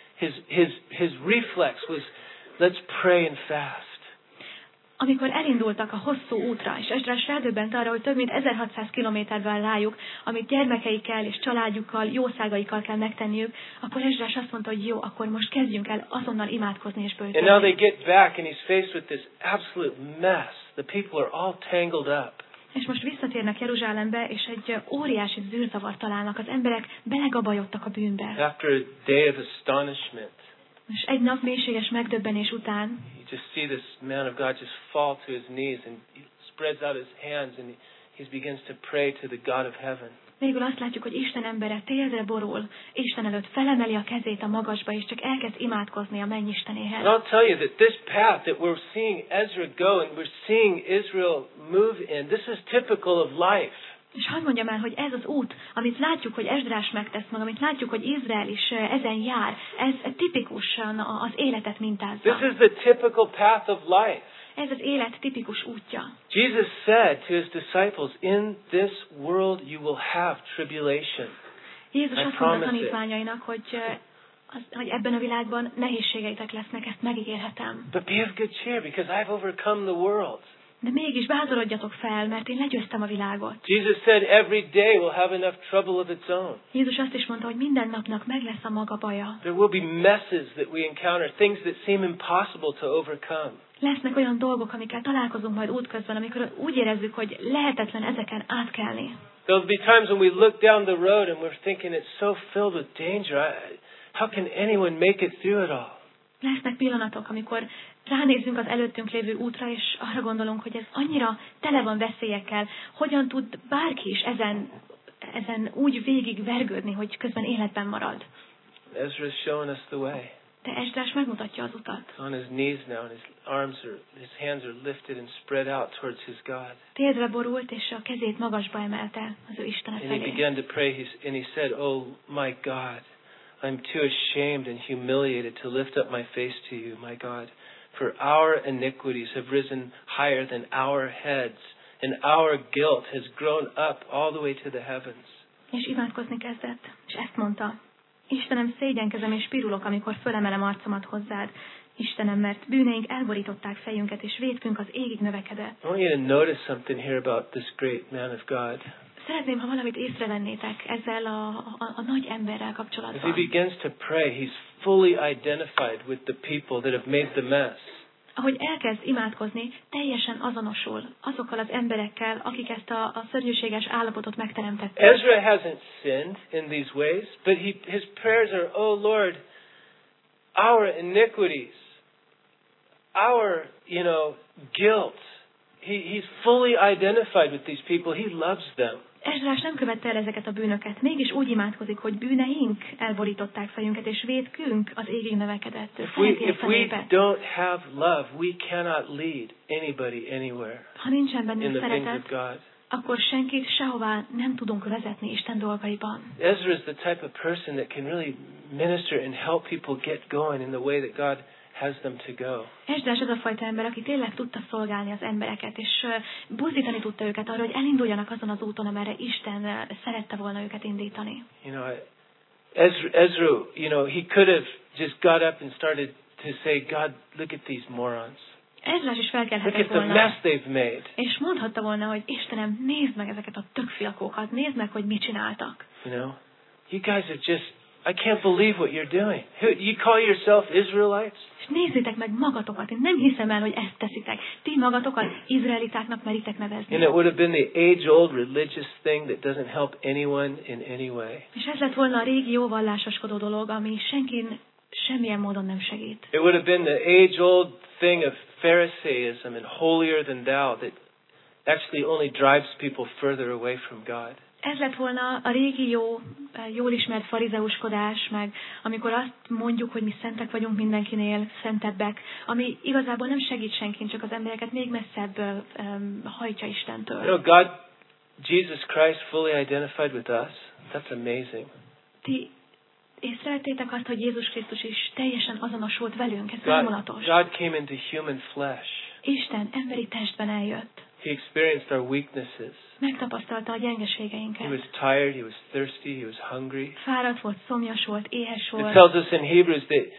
A: his reflex was, let's pray and fast.
B: Amikor elindultak a hosszú útra, és Esdrás rádöbbent arra, hogy több mint 1600 kilométerben rájuk, amit gyermekeikkel és családjukkal, jószágaikkal kell megtenniük, akkor Esdrás azt mondta, hogy jó, akkor most kezdjünk el azonnal imádkozni és böjtölni.
A: And now they get back and he's faced with this absolute mess. The people are all tangled up.
B: És most visszatérnek Jeruzsálembe, és egy óriási zűrzavart találnak. Az emberek belegabajodtak a bűnbe.
A: After a day of astonishment,
B: És egy nap mélységes megdöbbenés után
A: you just see this man of God just fall to his knees and he spreads out his hands and he begins to pray to the God of heaven.
B: végül azt látjuk, hogy Isten embere térdre borul, Isten előtt felemeli a kezét a magasba, és csak elkezd imádkozni a mennyistenéhez.
A: And I'll tell you that this path that we're seeing Ezra go and we're seeing Israel move in, this is typical of life.
B: És hadd mondjam el, hogy ez az út, amit látjuk, hogy Esdrás megtesz meg, amit látjuk, hogy Izrael is ezen jár, ez tipikusan az életet mintázza.
A: This is the typical path of life.
B: Ez az élet tipikus útja.
A: Jesus said to his disciples, in this world you will have tribulation.
B: Jézus azt mondta a tanítványainak, hogy ebben a világban nehézségeitek lesznek, ezt megígérhetem.
A: But be of good cheer, because I've overcome the world.
B: De mégis bátorodjatok fel, mert én legyőztem a világot.
A: Jesus said every day will have enough trouble of its own.
B: Jézus azt is mondta, hogy minden napnak meg lesz a maga baja.
A: There will be messes that we encounter, things that seem impossible to overcome.
B: Lesznek olyan dolgok, amikkel találkozunk majd útközben, amikor úgy érezzük, hogy lehetetlen ezeken átkelni.
A: There'll be times when we look down the road and we're thinking it's so filled with danger. How can anyone make it through it all?
B: Lesznek pillanatok, amikor ránézzünk az előttünk lévő útra, és arra gondolunk, hogy ez annyira tele van veszélyekkel, hogyan tud bárki is ezen úgy végig vergődni, hogy közben életben marad.
A: Ezra is showing us the way.
B: De Esdrás megmutatja az utat.
A: On his knees now, and his hands are lifted and spread out towards his God.
B: Térdre borult, és a kezét magasba emelte az ő Istene
A: And he
B: felé.
A: began to pray, and he said, "Oh my God, I'm too ashamed and humiliated to lift up my face to you, my God. For our iniquities have risen higher than our heads, and our guilt has grown up all the way to the heavens."
B: És imádkozni kezdett, és ezt mondta: Istenem, szégyenkezem és pirulok, amikor fölemelem arcomat hozzád. Istenem, mert bűneink elborították fejünket, és vétkünk az égig növekedett.
A: I want you to notice something here about this great man of God.
B: Szeretném, ha valamit észrevennétek ezzel a nagy emberrel
A: As
B: kapcsolatban.
A: he begins to pray, he's fully identified with the people that have made the mess.
B: Ahogy elkezd imádkozni, teljesen azonosul azokkal az emberekkel, akik ezt a szörnyűséges állapotot megteremtették.
A: Ezra hasn't sinned in these ways, but his prayers are, "Oh Lord, our iniquities, our, guilt." He's fully identified with these people. He loves them.
B: Esdrás nem követte el ezeket a bűnöket, mégis úgy imádkozik, hogy bűneink elborították fejünket, és vétkünk az égig növekedett.
A: If we don't have love, we cannot lead anybody anywhere
B: ha nincsen
A: in
B: bennünk
A: the things of
B: szeretet,
A: God.
B: akkor senkit sehová nem tudunk vezetni Isten dolgaiban.
A: Ezra is the type of person that can really minister and help people get going in the way that God has them to go.
B: Esdrás az a fajta ember, aki tényleg tudta szolgálni az embereket, és buzdítani tudta őket arra, hogy elinduljanak azon az úton, amerre Isten szerette volna őket indítani.
A: Ezra, he could have just got up and started to say, "God, look at these morons.
B: Esdrás is
A: Look
B: felkelhetett
A: at the
B: volna,
A: mess they've made."
B: és mondhatta volna, hogy Istenem, nézd meg ezeket a tökfiakókat, nézd meg, hogy mit csináltak.
A: You guys are just, I can't believe what you're doing. You call yourself Israelites?
B: És nézzétek meg magatokat, én nem hiszem el, hogy ezt teszitek. Ti magatokat izraelitáknak meritek nevezni.
A: And it would have been the age-old religious thing that doesn't help anyone in any way.
B: És ez lett volna a régi jó vallásoskodó dolog, ami senkin semmilyen módon nem segít.
A: It would have been the age-old thing of Pharisaism and holier than thou that actually only drives people further away from God.
B: Ez lett volna a régi jól ismert farizeuskodás, meg amikor azt mondjuk, hogy mi szentek vagyunk mindenkinél, szentebbek, ami igazából nem segít senkin, csak az embereket még messzebb hajtja Istentől.
A: Jesus Christ fully identified with us. That's amazing.
B: Ti észrevettétek azt, hogy Jézus Krisztus is teljesen azonosult velünk, ez számolatos.
A: God came into human flesh.
B: Isten emberi testben eljött.
A: He experienced our weaknesses.
B: Megtapasztalta a gyengeségeinket.
A: He was tired, he was thirsty, he was hungry.
B: Fáradt volt, szomjas volt, éhes volt.
A: It tells us in Hebrews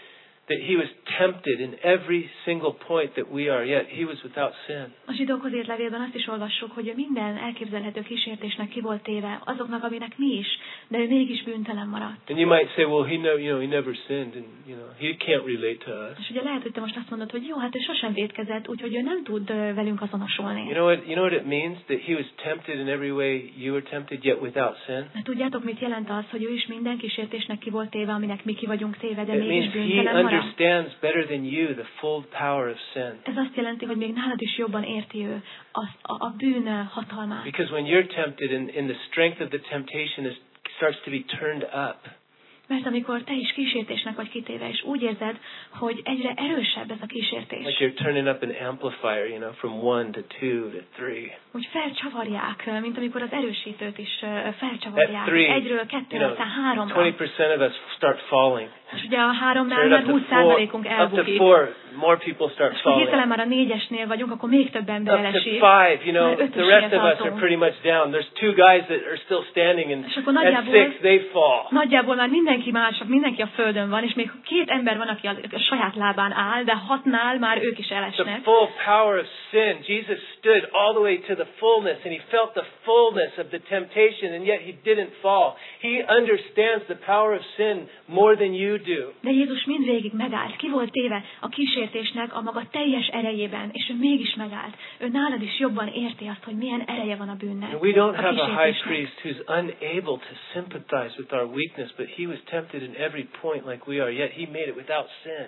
A: that he was tempted in every single point that we are, yet he was without sin.
B: A zsidókhoz írt levélben azt is olvassuk, hogy ő minden elképzelhető kísértésnek ki volt téve, azoknak, aminek mi is, de ő mégis bűntelen maradt.
A: And you might say, well, he never sinned, and he can't relate to us.
B: És ugye lehet, hogy te most azt mondod, hogy jó, hát ő sosem vétkezett, úgyhogy ő nem tud velünk azonosulni.
A: You know what it means that he was tempted in every way you were tempted, yet without sin?
B: De tudjátok, mit jelent az, hogy ő is minden kísértésnek ki volt téve, aminek mi ki vagyunk téve, de
A: It
B: mégis
A: means he
B: bűntelen maradt?
A: understands better than you the full power of sin.
B: Ez azt jelenti, hogy még nálad is jobban érti ő a bűn hatalmát.
A: Because when you're tempted and the strength of the temptation starts to be turned up.
B: Mert amikor te is kísértésnek vagy kitéve, és úgy érzed, hogy egyre erősebb ez a kísértés.
A: Like you're turning up an amplifier, from 1 to 2 to 3.
B: Hogy felcsavarják, mint amikor az erősítőt is felcsavarják. 1-ről 2-re, aztán 3-ra.
A: 20% of us start falling.
B: És ugye a 3-nál már 20%-unk elbukik.
A: Up to 4, more people start falling.
B: Hirtelen már a 4-esnél vagyunk, akkor még több ember elesik.
A: Up to 5, the rest of us are pretty much down. There's 2 guys that are still standing, and at 6 they fall.
B: Nagyjából már mindenki mások, mindenki a földön van, és még 2 ember van, aki a saját lábán áll, de 6-nál már ők is elesnek.
A: The full power of sin. Jesus stood all the way to the fullness, and he felt the fullness of the temptation, and yet he didn't fall. He understands the power of sin more than you do.
B: De Jézus mindvégig megállt, ki volt téve a kísértésnek a maga teljes erejében, és ő mégis megállt. Ő nálad is jobban érti azt, hogy milyen ereje van a bűnnek.
A: We don't have a high priest who's unable to sympathize with our weakness, but he was tempted in every point like we are, yet he made it without sin.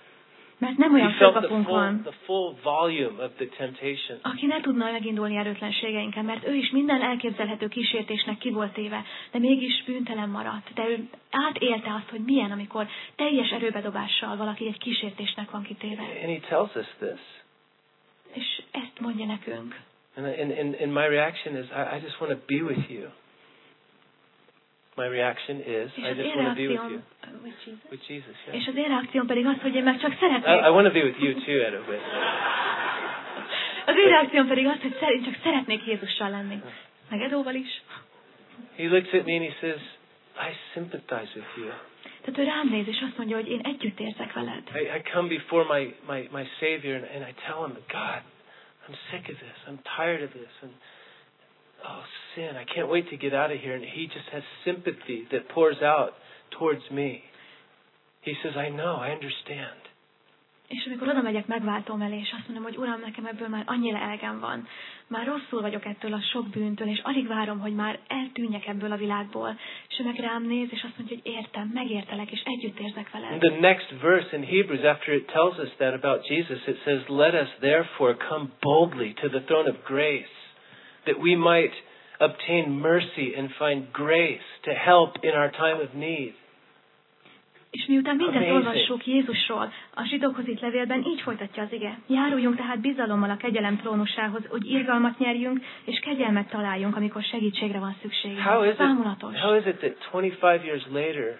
B: Mert nem olyan főpapunk van,
A: the full volume of the temptation.
B: Aki ne tudna megindulni erőtlenségeinken, mert ő is minden elképzelhető kísértésnek ki volt téve, de mégis bűntelen maradt. De ő átélte azt, hogy milyen, amikor teljes erőbedobással valaki egy kísértésnek van kitéve.
A: And he tells us this.
B: És ezt mondja nekünk.
A: And my reaction is, I just want to be with you. My reaction is, I just want to be with you. With Jesus, yeah.
B: És az én reakcióm pedig az, hogy én meg csak szeretnék.
A: I want to be with you too, Edo, but...
B: Az én reakcióm pedig az, hogy én csak szeretnék Jézussal lenni. Meg Edóval is.
A: He looks at me and he says, I sympathize with you.
B: Tehát ő rám néz, és azt mondja, hogy én együtt érzek veled.
A: I come before my Savior and I tell him, God, I'm sick of this. I'm tired of this. And oh, sin, I can't wait to get out of here. And he just has sympathy that pours out towards me. He says, I know, I understand.
B: És amikor oda megyek megváltom elé, és azt mondom, hogy Uram, nekem ebből már annyira elegem van. Már rosszul vagyok ettől a sok bűntől, és alig várom, hogy már eltűnjek ebből a világból. És ő meg rám néz, és azt mondja, hogy értem, megértelek, és együtt érzek veled.
A: The next verse in Hebrews, after it tells us that about Jesus, it says, let us therefore come boldly to the throne of grace, that we might obtain mercy and find grace to help in our time of need.
B: És miután mindent olvassuk Jézusról, a zsidókhoz itt levélben így folytatja az ige. Járuljunk tehát bizalommal a kegyelem trónusához, hogy irgalmat nyerjünk, és kegyelmet találjunk, amikor segítségre van szükségünk. Számulatos.
A: How is it that 25 years later,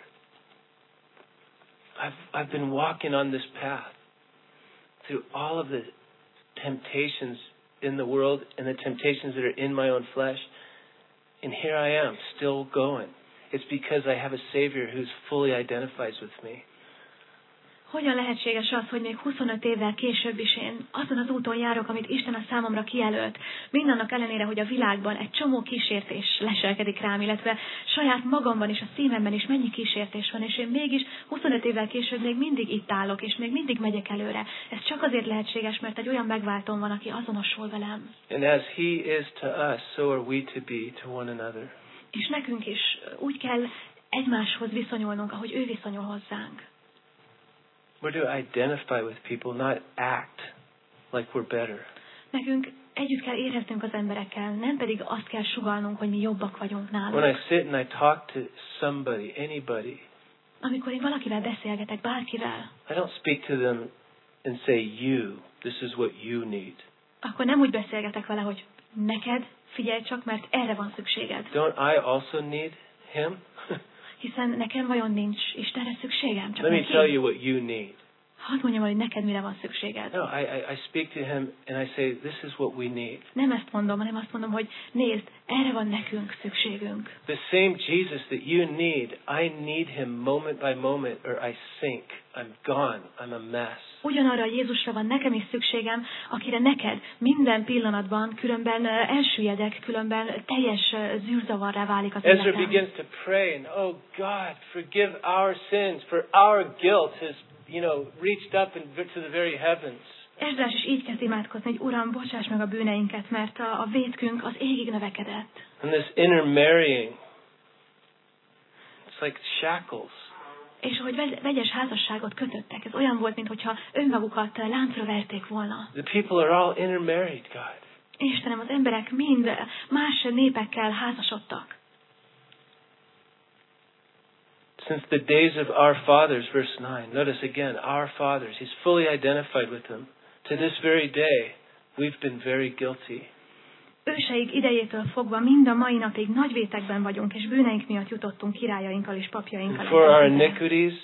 A: I've been walking on this path through all of the temptations in the world and the temptations that are in my own flesh, and here I am, still going. It's because I have a Savior who's fully identifies with me.
B: Hogyan lehetséges az, hogy még 25 évvel később is én azon az úton járok, amit Isten a számomra kijelölt, mindannak ellenére, hogy a világban egy csomó kísértés leselkedik rám, illetve saját magamban és a szívemben is mennyi kísértés van, és én mégis 25 évvel később még mindig itt állok, és még mindig megyek előre. Ez csak azért lehetséges, mert egy olyan megváltóm van, aki azonosul velem.
A: And as He is to us, so are we to be to one another.
B: És nekünk is úgy kell egymáshoz viszonyulnunk, ahogy ő viszonyul hozzánk.
A: We're to identify with people, not act like we're better.
B: Nekünk együtt kell éreznünk az emberekkel, nem pedig azt kell sugallnunk, hogy mi jobbak vagyunk náluk.
A: When I sit and I talk to somebody, anybody,
B: amikor én valakivel beszélgetek, bárkivel,
A: I don't speak to them and say, you, this is what you need.
B: Akkor nem úgy beszélgetek vele, hogy neked, figyelj csak, mert erre van szükséged.
A: Don't I also need Him?
B: Hiszen nekem vajon nincs Istenre szükségem, csak
A: Let me
B: neki.
A: tell you what you need.
B: Hadd mondjam, hogy neked mire van szükséged.
A: No, I speak to him and I say, this is what we need.
B: Nem ezt mondom, hanem azt mondom, hogy nézd, erre van nekünk szükségünk.
A: The same Jesus that you need, I need him moment by moment or I sink. I'm gone. I'm a mess.
B: Ugyanarra a Jézusra van nekem is szükségem, akire neked minden pillanatban különben elsüllyedek, különben teljes zűrzavarrá válik az
A: Ezra
B: életem.
A: begins to pray and, oh God, forgive our sins, for our guilt has, reached up to the very heavens.
B: Esdrás is így kezd imádkozni, hogy Uram, bocsáss meg a bűneinket, mert a vétkünk az égig növekedett.
A: And this intermarrying, it's like shackles.
B: És hogy vegyes házasságot kötöttek. Ez olyan volt, mintha önmagukat láncra verték volna.
A: The people are all intermarried, God.
B: Istenem, az emberek mind más népekkel házasodtak.
A: Since the days of our fathers, verse 9. Notice again, our fathers. He's fully identified with them. To this very day, we've been very guilty.
B: Őseik idejétől fogva mind a mai napig nagy vétekben vagyunk, és bűneink miatt jutottunk királyainkkal és papjainkkal.
A: For our iniquities,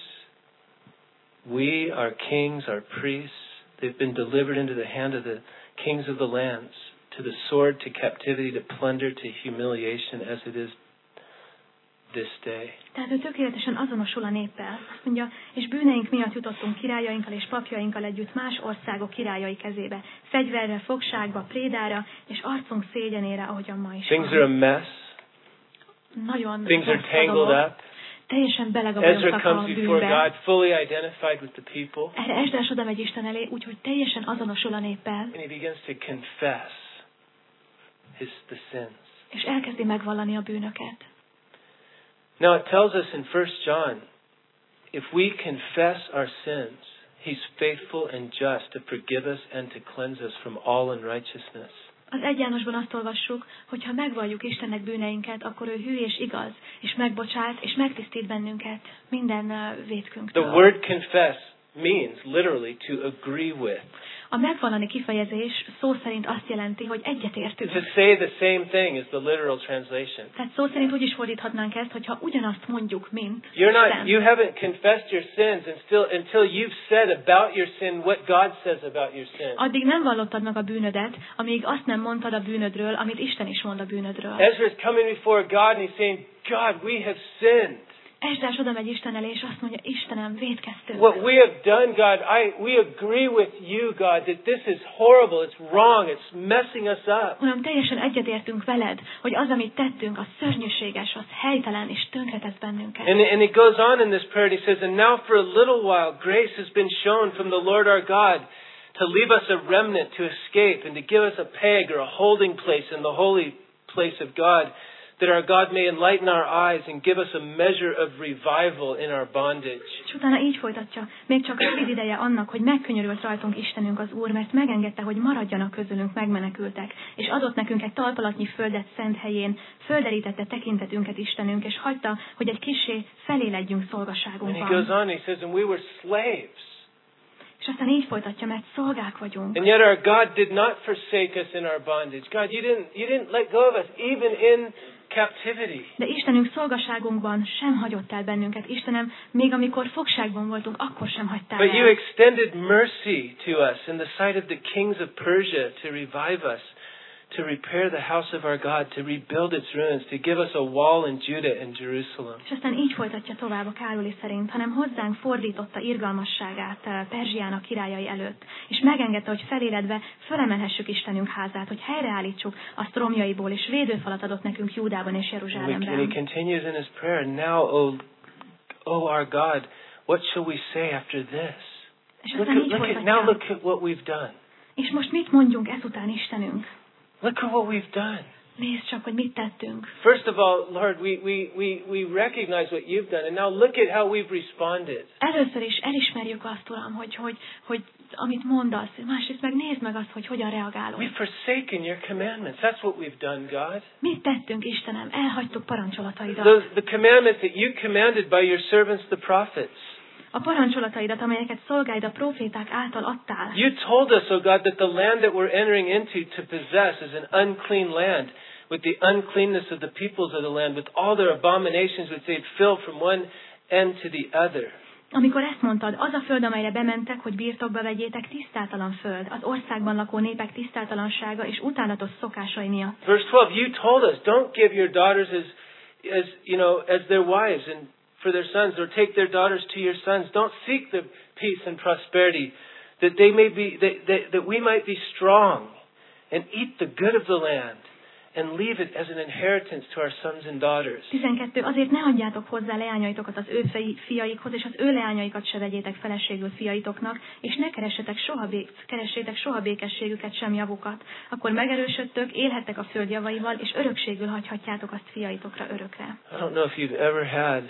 A: we, our kings, our priests, they've been delivered into the hand of the kings of the lands, to the sword, to captivity, to plunder, to humiliation, as it is this day.
B: Tehát ő tökéletesen azonosul a néppel. Azt mondja, és bűneink miatt jutottunk királyainkkal és papjainkkal együtt más országok királyai kezébe. Fegyverre, fogságba, prédára, és arcunk szégyenére, ahogyan ma is
A: Things are a mess.
B: Nagyon
A: Things are tangled up.
B: Teljesen
A: Ezra
B: belegabajoztak a
A: comes before
B: bűnbe.
A: God, fully identified with the people.
B: Erre Esdrás oda megy Isten elé, úgyhogy teljesen azonosul a néppel.
A: And he begins to confess the sins.
B: És elkezdi megvallani a bűnöket.
A: Now it tells us in 1 John, if we confess our sins, he's faithful and just to forgive us and to cleanse us from all unrighteousness.
B: Az 1 Jánosban azt olvassuk, hogy ha megvalljuk Istennek bűneinket, akkor ő hű és igaz, és megbocsát, és megtisztít bennünket minden vétkünktől.
A: The word confess means literally to agree with.
B: A megvallani kifejezés szó szerint azt jelenti, hogy egyetértünk.
A: To say the same thing is the literal translation.
B: Tehát szó szerint úgy is fordíthatnánk ezt, hogyha ugyanazt mondjuk, mint
A: You haven't confessed your sins until you've said about your sin what God says about your sin.
B: Addig nem vallottad meg a bűnödet, amíg azt nem mondtad a bűnödről, amit Isten is mond a bűnödről.
A: Ezra's coming before God and he's saying, God, we have sinned.
B: Esdrás oda megy Isten elé, és azt mondja, Istenem, vétkeztünk.
A: What we have done, God, we agree with you, God, that this is horrible, it's wrong, it's messing us up.
B: Uram, teljesen egyetértünk veled, hogy az, amit tettünk, az szörnyűséges, az helytelen, és tönkretesz bennünket.
A: And it goes on in this prayer, and he says, and now for a little while grace has been shown from the Lord our God to leave us a remnant to escape and to give us a peg or a holding place in the holy place of God, that our God may enlighten our eyes and give us a measure of revival in our bondage.
B: És utána így folytatja, még csak rövid ideje annak, hogy megkönyörült rajtunk Istenünk az Úr, mert megengedte, hogy maradjanak közülünk megmenekültek, és adott nekünk egy talpalatnyi földet szent helyén, földerítette tekintetünket Istenünk, és hagyta, hogy egy kissé feléledjünk
A: And he
B: szolgaságunkban.
A: goes on, he says, and we were slaves.
B: És aztán így folytatja, mert szolgák vagyunk.
A: And yet our God did not forsake us in our bondage. God, you didn't let go of us even in captivity.
B: De Istenünk szolgaságunkban sem hagyott el bennünket. Istenem, még amikor fogságban voltunk, akkor sem hagytál
A: But you
B: el.
A: extended mercy to us in the sight of the kings of Persia to revive us, to repair the house of our God, to rebuild its ruins, to give us a wall in Judah and Jerusalem.
B: És aztán így folytatja tovább a Károli szerint, hanem hozzánk fordította irgalmasságát Perzsiának királyai előtt, és megengedte, hogy feléledve fölemelhessük Istenünk házát, hogy helyreállítsuk azt romjaiból, és védőfalat adott nekünk Júdában és
A: And he
B: Jeruzsálemben.
A: continues in his prayer, now, oh our God, what shall we say after this?
B: És aztán így
A: Now
B: folytatja.
A: look at what we've done.
B: És most mit mondjunk ezután Istenünk?
A: Look at what we've done.
B: Nézd csak, hogy mit tettünk.
A: First of all, Lord, we recognize what you've done, and now look at how we've responded.
B: Először is elismerjük azt, Uram, hogy amit mondasz, másrészt meg nézd meg azt, hogy hogyan reagálunk.
A: We've forsaken your commandments. That's what we've done, God.
B: Mit tettünk, Istenem? Elhagytuk parancsolataidat.
A: The commandments that you commanded by your servants, the prophets.
B: A parancsolataidat, amelyeket szolgáid a proféták által adtál.
A: You told us, oh God, that the land that we're entering into to possess is an unclean land, with the uncleanness of the peoples of the land, with all their abominations which they'd fill from one end to the other.
B: Amikor ezt mondtad, az a föld, amelyre bementek, hogy birtokba vegyétek, tisztátalan föld, az országban lakó népek tisztátalansága és utálatos szokásai miatt.
A: Verse 12, you told us, don't give your daughters as their wives and for their sons, or take their daughters to your sons. Don't seek the peace and prosperity, that they may be that we might be strong and eat the good of the land and leave it as an inheritance to our sons and daughters.
B: 12. Azért ne adjátok hozzá leányaitokat az ő fiaikhoz, és az ő leányaikat se vegyétek feleségül fiaitoknak, és ne keressétek soha békességüket sem javukat. Akkor megerősödtök, élhettek a föld javaival, és örökségül hagyhatjátok azt fiaitokra örökre.
A: I don't know if you've ever had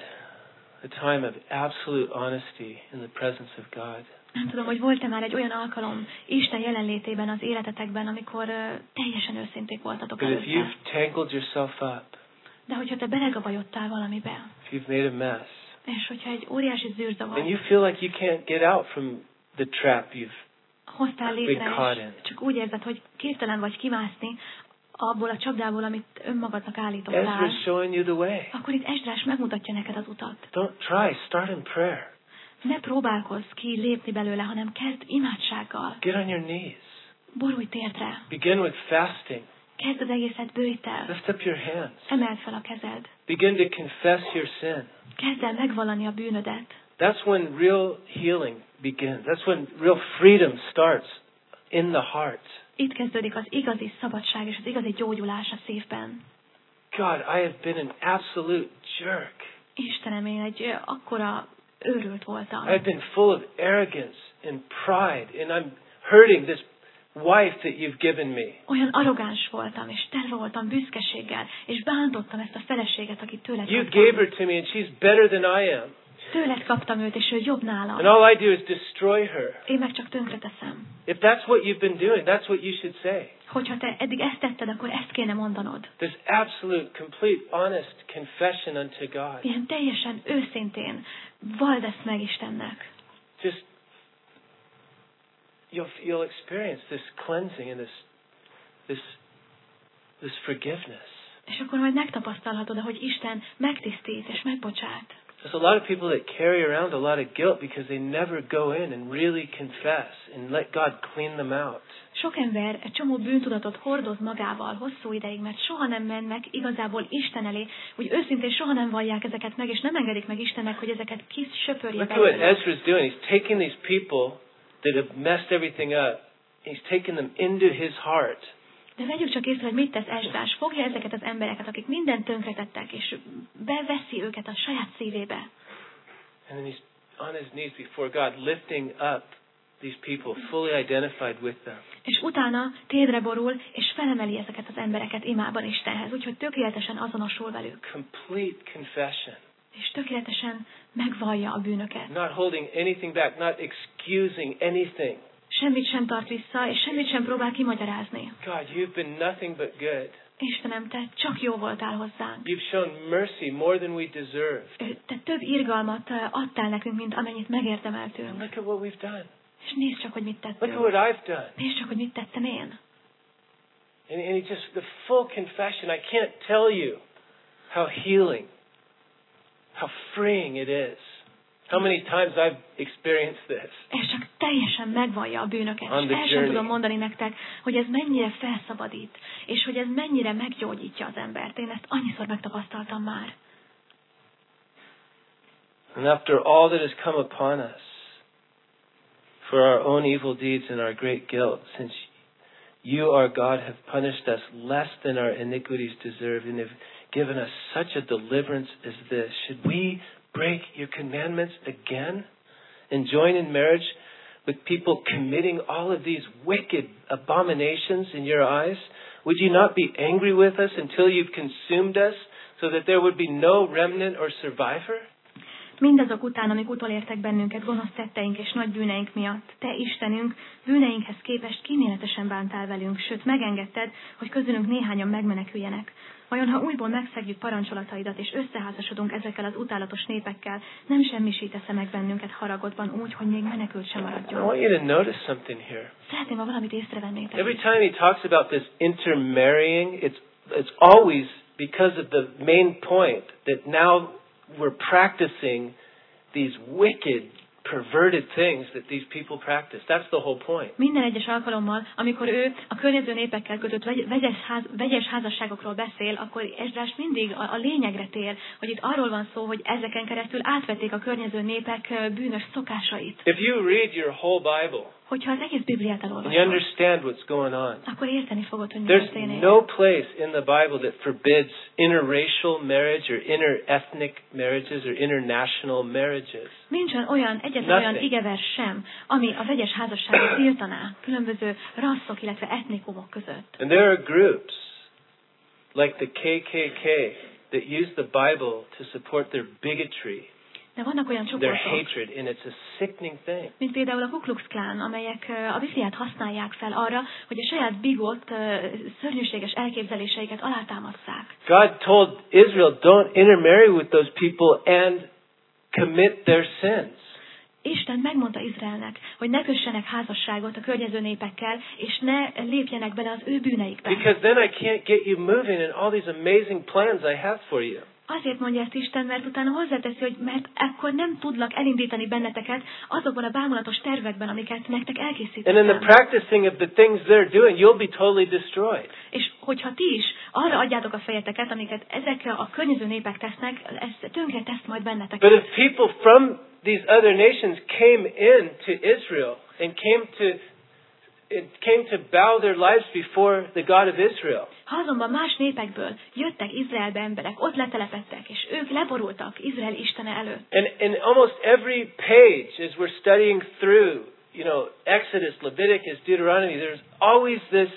A: a time of absolute honesty in the presence of God.
B: Nem tudom, hogy volt-e már egy olyan alkalom Isten jelenlétében az életetekben, amikor teljesen őszinték voltatok
A: But if
B: előtte.
A: you've tangled yourself up,
B: De hogyha te belegabajodtál valamibe,
A: if you've made a mess,
B: és hogyha egy óriási zűrza
A: and
B: vagy,
A: you feel like you can't get out from the trap you've
B: hoztál
A: been
B: létre,
A: caught
B: és
A: in,
B: csak úgy érzed, hogy képtelen vagy kimászni abból a csapdából, amit önmagadnak
A: Ezra
B: állítottál,
A: is showing you the way.
B: akkor itt Esdrás megmutatja neked az utat.
A: Don't try. Start in prayer.
B: Ne próbálkozz ki lépni belőle, hanem kezd imádsággal.
A: Get on your knees.
B: Borulj térdre.
A: Begin with fasting.
B: Kezd az egészet bőjtel.
A: Lift up your hands.
B: Emeld fel a kezed.
A: Begin to confess your sin.
B: Kezd el megvallani a bűnödet.
A: That's when real healing begins. That's when real freedom starts in the heart.
B: Itt kezdődik az igazi szabadság és az igazi gyógyulás a szívben.
A: God, I have been an absolute jerk.
B: Istenem, én egy akkora őrült voltam.
A: I've been full of arrogance and pride, and I'm hurting this wife that you've given me.
B: Olyan arrogáns voltam, és tele voltam büszkeséggel, és bántottam ezt a feleséget, akit tőled
A: You
B: kaptam.
A: gave her to me, and she's better than I am.
B: Tőled kaptam őt, és ő jobb nálam.
A: And all I do is destroy her.
B: Én meg csak tönkreteszem.
A: If that's what you've been doing, that's what you should say.
B: Hogyha te eddig ezt tetted, akkor ezt kéne mondanod.
A: There's absolute, complete, honest confession unto God.
B: Ilyen teljesen őszintén vald ezt meg Istennek.
A: Just you'll experience this cleansing and this forgiveness.
B: És akkor majd megtapasztalhatod, hogy Isten megtisztít és megbocsát.
A: There's a lot of people that carry around a lot of guilt because they never go in and really confess and let God clean them out.
B: Sok ember egy csomó bűntudatot hordoz magával hosszú ideig, mert soha nem mennek igazából Isten elé, úgy őszintén soha nem vallják ezeket meg, és nem engedik meg Istennek, hogy ezeket kisöpörje
A: Look at what
B: belőle.
A: Ezra's doing. He's taking these people that have messed everything up. He's taking them into his heart.
B: De vegyük csak észre, hogy mit tesz Esdrás. Fogja ezeket az embereket, akik mindent tönkretettek, és beveszi őket a saját szívébe.
A: And then he's on his knees before God, lifting up these people, fully identified with them.
B: És utána térdre borul, és felemeli ezeket az embereket imában Istenhez, úgyhogy tökéletesen azonosul velük.
A: Complete confession.
B: És tökéletesen megvallja a bűnöket.
A: Not holding anything back, not excusing anything.
B: Semmit sem tart vissza, és semmit sem próbál kimagyarázni.
A: God, you've been nothing but good.
B: Istenem, te csak jó voltál hozzánk.
A: You've shown mercy more than we deserve.
B: Te több irgalmat adtál nekünk, mint amennyit
A: And
B: megérdemeltünk.
A: look at what we've done.
B: És nézd csak, hogy mit
A: Look at
B: tettünk.
A: what I've done.
B: Nézd csak, hogy mit tettem én.
A: And he just, the full confession, I can't tell you how healing, how freeing it is. How many times I've experienced this.
B: És csak teljesen megvallja a bűnöket.
A: On
B: És
A: the
B: el sem
A: journey.
B: tudom mondani nektek, hogy ez mennyire felszabadít, és hogy ez mennyire meggyógyítja az embert. Én ezt annyiszor megtapasztaltam már.
A: And after all that has come upon us, for our own evil deeds and our great guilt, since you, our God, have punished us less than our iniquities deserve and have given us such a deliverance as this, should we break your commandments again and join in marriage with people committing all of these wicked abominations in your eyes? Would you not be angry with us until you've consumed us so that there would be no remnant or survivor?
B: Mindazok után, amik utolértek bennünket gonosz tetteink és nagy bűneink miatt, te Istenünk, bűneinkhez képest kíméletesen bántál velünk, sőt megengedted, hogy közülünk néhányan megmeneküljenek. Vajon ha újból megszegjük parancsolataidat és összeházasodunk ezekkel az utálatos népekkel, nem semmisítesz-e meg bennünket haragodban úgy, hogy még menekült sem
A: I
B: maradjon?
A: want you to notice something here.
B: Szeretném, ha valamit észrevennétek.
A: Every time he talks about this intermarrying, it's always because of the main point that now we're practicing these wicked, perverted things that these people practice. That's the whole point.
B: Minden egyes alkalommal, amikor ő a környező népekkel kötött vegyes házasságokról beszél, akkor Esdrás mindig a lényegre tér, hogy itt arról van szó, hogy ezeken keresztül átvették a környező népek bűnös szokásait.
A: If you read your whole Bible,
B: hogyha az egész Bibliát
A: and you
B: elolvasod,
A: understand what's going on,
B: akkor érteni fogod, hogy mi
A: there's
B: történik.
A: no place in the Bible that forbids interracial marriage or interethnic marriages or international marriages.
B: Nincsen egyetlen olyan igevers sem, ami a vegyes házasságot tiltaná különböző rasszok, illetve etnikumok között.
A: And there are groups like the KKK that use the Bible to support their bigotry,
B: De vannak olyan
A: their
B: csoportok,
A: hatred, and it's a sickening thing.
B: mint például a Ku Klux Klan, amelyek a Bibliát használják fel arra, hogy a saját bigott, szörnyűséges elképzeléseiket alátámasszák.
A: God told Israel, don't intermarry with those people and commit their sins.
B: Isten megmondta Izraelnek, hogy ne kössenek házasságot a környező népekkel, és ne lépjenek bele az ő bűneikbe.
A: Because then I can't get you moving in all these amazing plans I have for you.
B: Azért mondja ezt Isten, mert utána hozzáteszi, hogy mert akkor nem tudlak elindítani benneteket azokban a bámulatos tervekben, amiket nektek
A: And in the
B: elkészítettem.
A: practicing of the things they're doing, you'll be totally destroyed.
B: És hogyha ti is arra adjátok a fejeteket, amiket ezek a környező népek tesznek, ez tönkre tesz majd
A: But
B: benneteket.
A: if people from these other nations came in to Israel and came to bow their lives before the God of Israel,
B: Ha azonban más népekből jöttek Izraelbe emberek, ott letelepedtek, és ők leborultak Izrael Istene előtt.
A: and almost every page as we're studying through, Exodus, Leviticus, Deuteronomy, there's always this,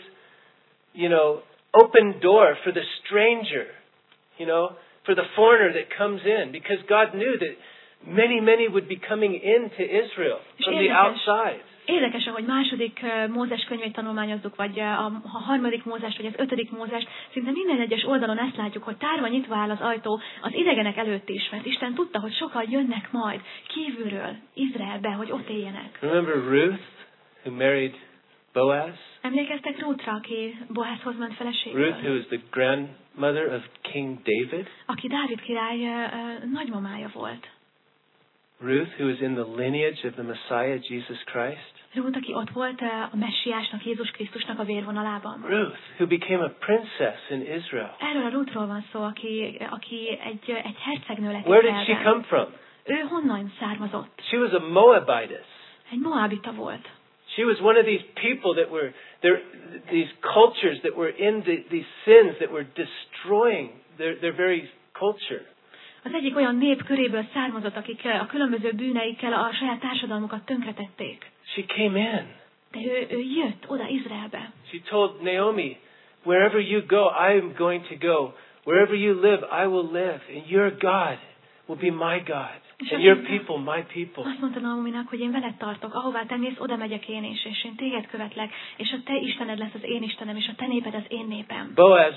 A: open door for the stranger, for the foreigner that comes in, because God knew that many would be coming into Israel from the outside.
B: Érdekes, ahogy második Mózes könyvét tanulmányozzuk, vagy a harmadik Mózest, vagy az 5. Mózest, szinte minden egyes oldalon ezt látjuk, hogy tárva nyitva áll az ajtó az idegenek előtt is, mert Isten tudta, hogy sokan jönnek majd kívülről Izraelbe, hogy ott éljenek.
A: Remember Ruth, who married Boaz?
B: Emlékeztek Ruthra, aki Boázhoz ment feleségül?
A: Ruth, who was the grandmother of King David?
B: Aki Dávid király nagymamája volt.
A: Ruth, who was in the lineage of the Messiah, Jesus Christ?
B: Ruth, aki ott volt a messiásnak, Jézus Krisztusnak a vérvonalában.
A: Ruth, who became a princess in Israel.
B: Erről a Ruthról van szó, aki egy hercegnő lett
A: Where did she
B: Izraelben.
A: come from?
B: Ő honnan származott?
A: She was a Moabitess.
B: Egy moabita volt.
A: She was one of these people that were these cultures that were in these sins that were destroying their very culture.
B: Az egyik olyan nép köréből származott, akik a különböző bűneikkel a saját társadalmukat tönkretették.
A: She came in.
B: De ő jött oda Izraelbe.
A: She told Naomi, wherever you go, I am going to go. Wherever you live, I will live. And your God will be my God. And your people, my people.
B: Azt mondta Naominak, hogy én veled tartok, ahová te mész, oda megyek én is, és én téged követlek, és a te Istened lesz az én Istenem, és a te néped az én népem.
A: Boaz,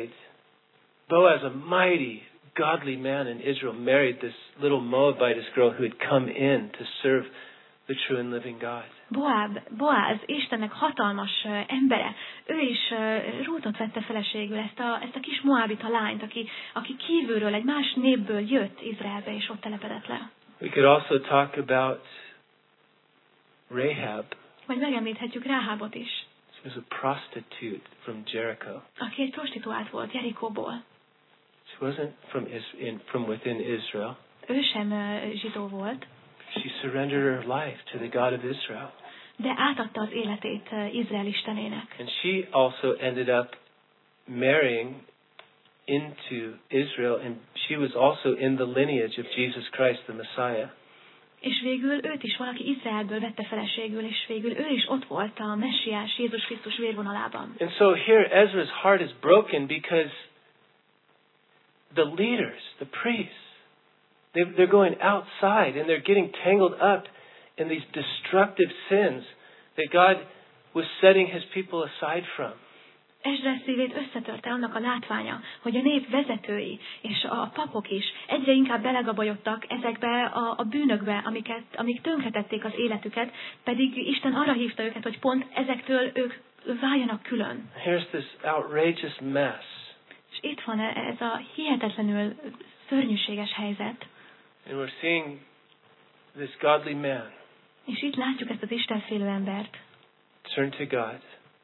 A: a mighty, godly man in Israel, married this little Moabitess girl who had come in to serve the true and living God.
B: Boaz, Istennek hatalmas embere, ő is Rútot vette feleségül, ezt a kis moabita lányt, aki kívülről, egy más népből jött Izraelbe, és ott telepedett le.
A: We could also talk about Rahab.
B: Vagy megemlíthetjük Ráhábot is.
A: She was a prostitute from Jericho.
B: Aki egy prostituált volt Jerikóból.
A: She wasn't from within Israel.
B: Ő sem zsidó volt.
A: She surrendered her life to the God of Israel.
B: De átadta az életét Izrael Istenének.
A: And she also ended up marrying into Israel, and she was also in the lineage of Jesus Christ, the Messiah.
B: És végül őt is valaki Izraelből vette feleségül, és végül ő is ott volt a messiás Jézus Krisztus vérvonalában.
A: And so here Ezra's heart is broken because the leaders, the priests, they're going outside and they're getting tangled up in these destructive sins that God was setting his people aside from.
B: Esdrás szívét összetörte annak a látványa, hogy a nép vezetői és a papok is egyre inkább belegabajodtak ezekbe a bűnökbe, amik tönkretették az életüket, pedig Isten arra hívta őket, hogy pont ezektől ők váljanak külön.
A: Here's this outrageous mess.
B: És itt van ez a hihetetlenül szörnyűséges helyzet.
A: And we're seeing this godly man
B: És itt látjuk ezt az istenfélő embert,
A: turn to God.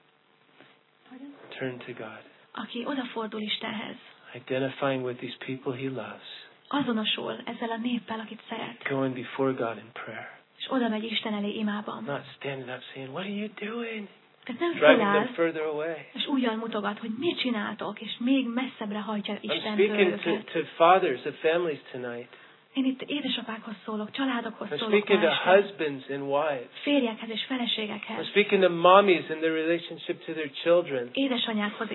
A: Turn to God.
B: aki odafordul Istenhez.
A: Identifying with these people he loves.
B: Azonosul ezzel a néppel, akit szeret.
A: Going before God in prayer.
B: És oda megy Isten elé imában.
A: Not standing up saying, what are you doing?
B: Tehát nem
A: Driving
B: feláll,
A: them further away.
B: és újjal mutogat, hogy mit csináltok, és még messzebbre hajtja
A: I'm
B: Istentől
A: speaking
B: őket.
A: to fathers of families tonight.
B: Én itt édesapákhoz szólok, családokhoz
A: I'm
B: szólok
A: speaking to
B: ma este.
A: husbands and wives.
B: Férjekhez és
A: I'm
B: feleségekhez.
A: speaking to mommies in their relationship to their children.
B: Édesanyákhoz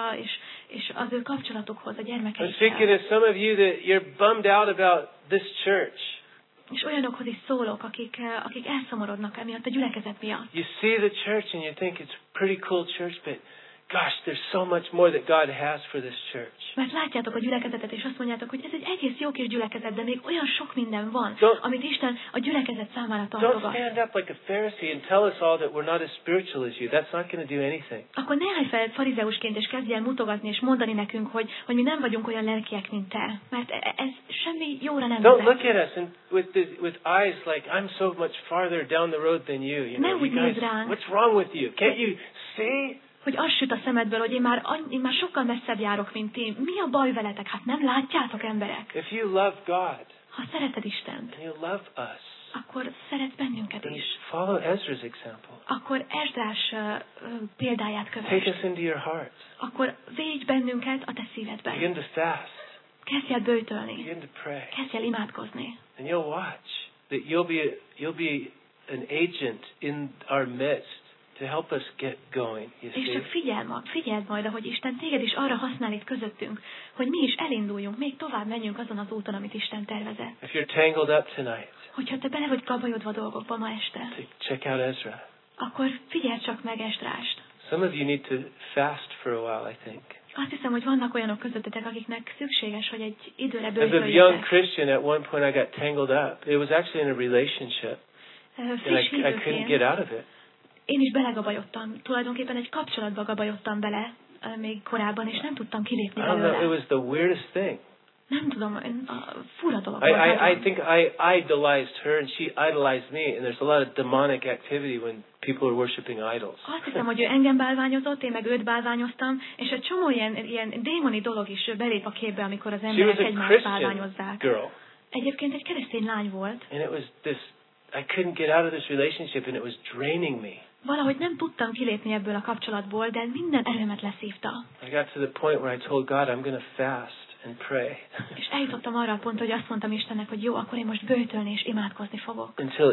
B: és az ő kapcsolatukhoz, a
A: I'm speaking
B: gyermekeikkel.
A: to some of you that you're bummed out about this church.
B: És olyanokhoz is szólok, akik elszomorodnak emiatt a gyülekezet miatt.
A: You see the church and you think it's a pretty cool church, but gosh, there's so much more that God has for this church.
B: Mert látjátok a gyülekezetet, és azt mondjátok, hogy ez egy egész jó kis gyülekezet, de még olyan sok minden van, amit Isten a gyülekezet számára
A: Don't
B: tartogat.
A: stand up like a Pharisee and tell us all that we're not as spiritual as you. That's not going to do anything.
B: Akkor ne állj fel farizeusként, és kezdj el mutogatni, és mondani nekünk, hogy mi nem vagyunk olyan lelkiek, mint te. Mert ez semmi jóra nem
A: Don't look
B: vezet.
A: at us and with eyes like I'm so much farther down the road than you. You know,
B: Ne úgy
A: you guys,
B: nézz ránk.
A: what's wrong with you? Can't you see?
B: Hogy az süt a szemedből, hogy én már sokkal messzebb járok, mint ti. Mi a baj veletek? Hát nem látjátok, emberek?
A: If you love God
B: Ha szereted Istent,
A: and you love us,
B: akkor szeretsz bennünket
A: then
B: is.
A: follow Ezra's example.
B: Akkor Esdrás példáját
A: Take
B: kövess.
A: us into your heart.
B: Akkor védj bennünket a te szívedbe.
A: Begin to fast.
B: Kezdj el böjtölni.
A: Begin to pray.
B: Kezdj el imádkozni.
A: And you'll watch that you'll be an agent in our midst to help us get going. You
B: És
A: see?
B: csak figyeld majd, ahogy Isten téged is arra használ itt közöttünk, hogy mi is elinduljunk, még tovább menjünk azon az úton, amit Isten tervezett.
A: If you're tangled up tonight,
B: Hogyha te bele vagy gabajodva dolgokba ma este,
A: check out Ezra.
B: akkor figyeld csak meg Esdrást.
A: Some of you need to fast for a while, I think.
B: Azt hiszem, hogy vannak olyanok közöttetek, akiknek szükséges, hogy egy időre
A: As a young
B: böjtöljetek.
A: Christian, at one point I got tangled up. It was actually in a relationship, and
B: Friss
A: I couldn't get
B: hívőként
A: out of it.
B: én is belegabajodtam. Tulajdonképpen egy kapcsolatba gabajodtam bele még korábban, és nem tudtam kilépni
A: I don't know. It
B: belőle.
A: was the weirdest thing.
B: Nem tudom, fura dolog
A: I
B: volt.
A: think I idolized her, and she idolized me. And there's a lot of demonic activity when people are worshiping idols.
B: Azt hiszem, hogy ő engem bálványozott, én meg őt bálványoztam, és egy csomó ilyen démoni dolog is belép a képbe, amikor az
A: She
B: emberek
A: was a
B: egymást
A: Christian
B: bálványozzák.
A: girl,
B: Egyébként egy keresztény lány volt.
A: and it was this. I couldn't get out of this relationship, and it was draining me.
B: Valahogy nem tudtam kilépni ebből a kapcsolatból, de minden erőmet leszívta.
A: I got to the point where I told God, I'm going to fast and pray
B: És eljutottam arra a pontra, hogy azt mondtam Istennek, hogy jó, akkor én most böjtölni és imádkozni fogok.
A: until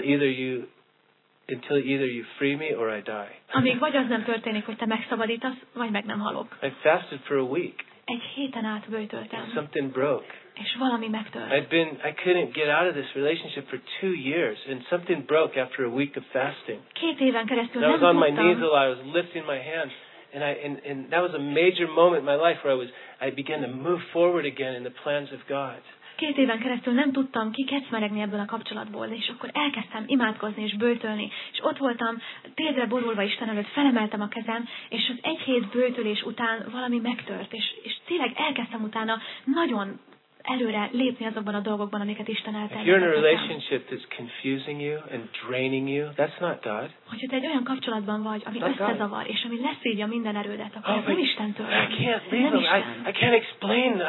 A: either you free me or I die.
B: Amíg vagy az nem történik, hogy te megszabadítasz, vagy meg nem halok.
A: I fasted for a week.
B: Egy héten át böjtöltem,
A: Something broke.
B: és valami megtört.
A: I couldn't get out of this relationship for 2 years, and something broke after a week of fasting.
B: 2 éven keresztül
A: And I
B: nem
A: was on my knees
B: tudtam.
A: a lot. I was lifting my hands, and that was a major moment in my life where I began to move forward again in the plans of God.
B: 2 éven keresztül nem tudtam kikecmeregni ebből a kapcsolatból, és akkor elkezdtem imádkozni és böjtölni, és ott voltam, térdre borulva Isten előtt, felemeltem a kezem, és az 1 hét böjtölés után valami megtört, és tényleg elkezdtem utána nagyon előre lépni azokban a dolgokban, amiket Isten
A: If you're in a
B: eltervezett nekem.
A: relationship that's confusing you and draining you, that's not God.
B: Hogyha te egy olyan kapcsolatban vagy, ami
A: Not God.
B: összezavar, és ami leszívja minden erődet, akkor ez
A: but
B: nem Istentől
A: I
B: van.
A: can't
B: Ez
A: leave
B: nem
A: them.
B: Isten.
A: I can't explain.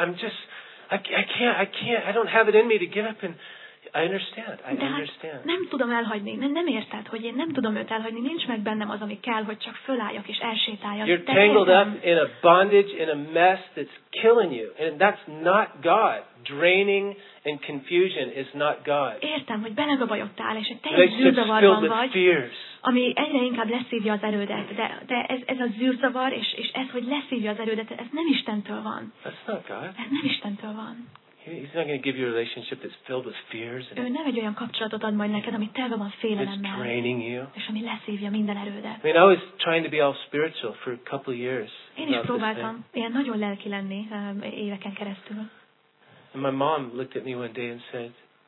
A: I don't have it in me to give up, and I understand. I
B: De hát
A: understand.
B: nem tudom elhagyni, nem érted, hogy én nem tudom őt elhagyni, nincs meg bennem az, ami kell, hogy csak fölálljak és elsétáljak.
A: You're
B: De
A: tangled
B: értem.
A: up in a bondage, in a mess that's killing you, and that's not God. Draining and confusion is not God.
B: Értem, hogy belegabajodtál, és egy teljes
A: Relationships filled
B: zűrzavarban
A: with
B: vagy,
A: fears.
B: ami egyre inkább leszívja az erődet. De ez a zűrzavar, és ez, hogy leszívja az erődet, ez nem Istentől van.
A: That's not God.
B: Ez nem Istentől van.
A: He's not going to give you a relationship that's filled with fears
B: Ő
A: and
B: nem egy olyan kapcsolatot ad majd neked, ami telve van
A: it's
B: félelemmel,
A: draining you.
B: és ami leszívja minden erődet.
A: I mean, I was trying to be all spiritual for a couple of years.
B: Én is
A: about this thing.
B: próbáltam ilyen nagyon lelki lenni éveken keresztül.
A: And my mom looked at me one day and said,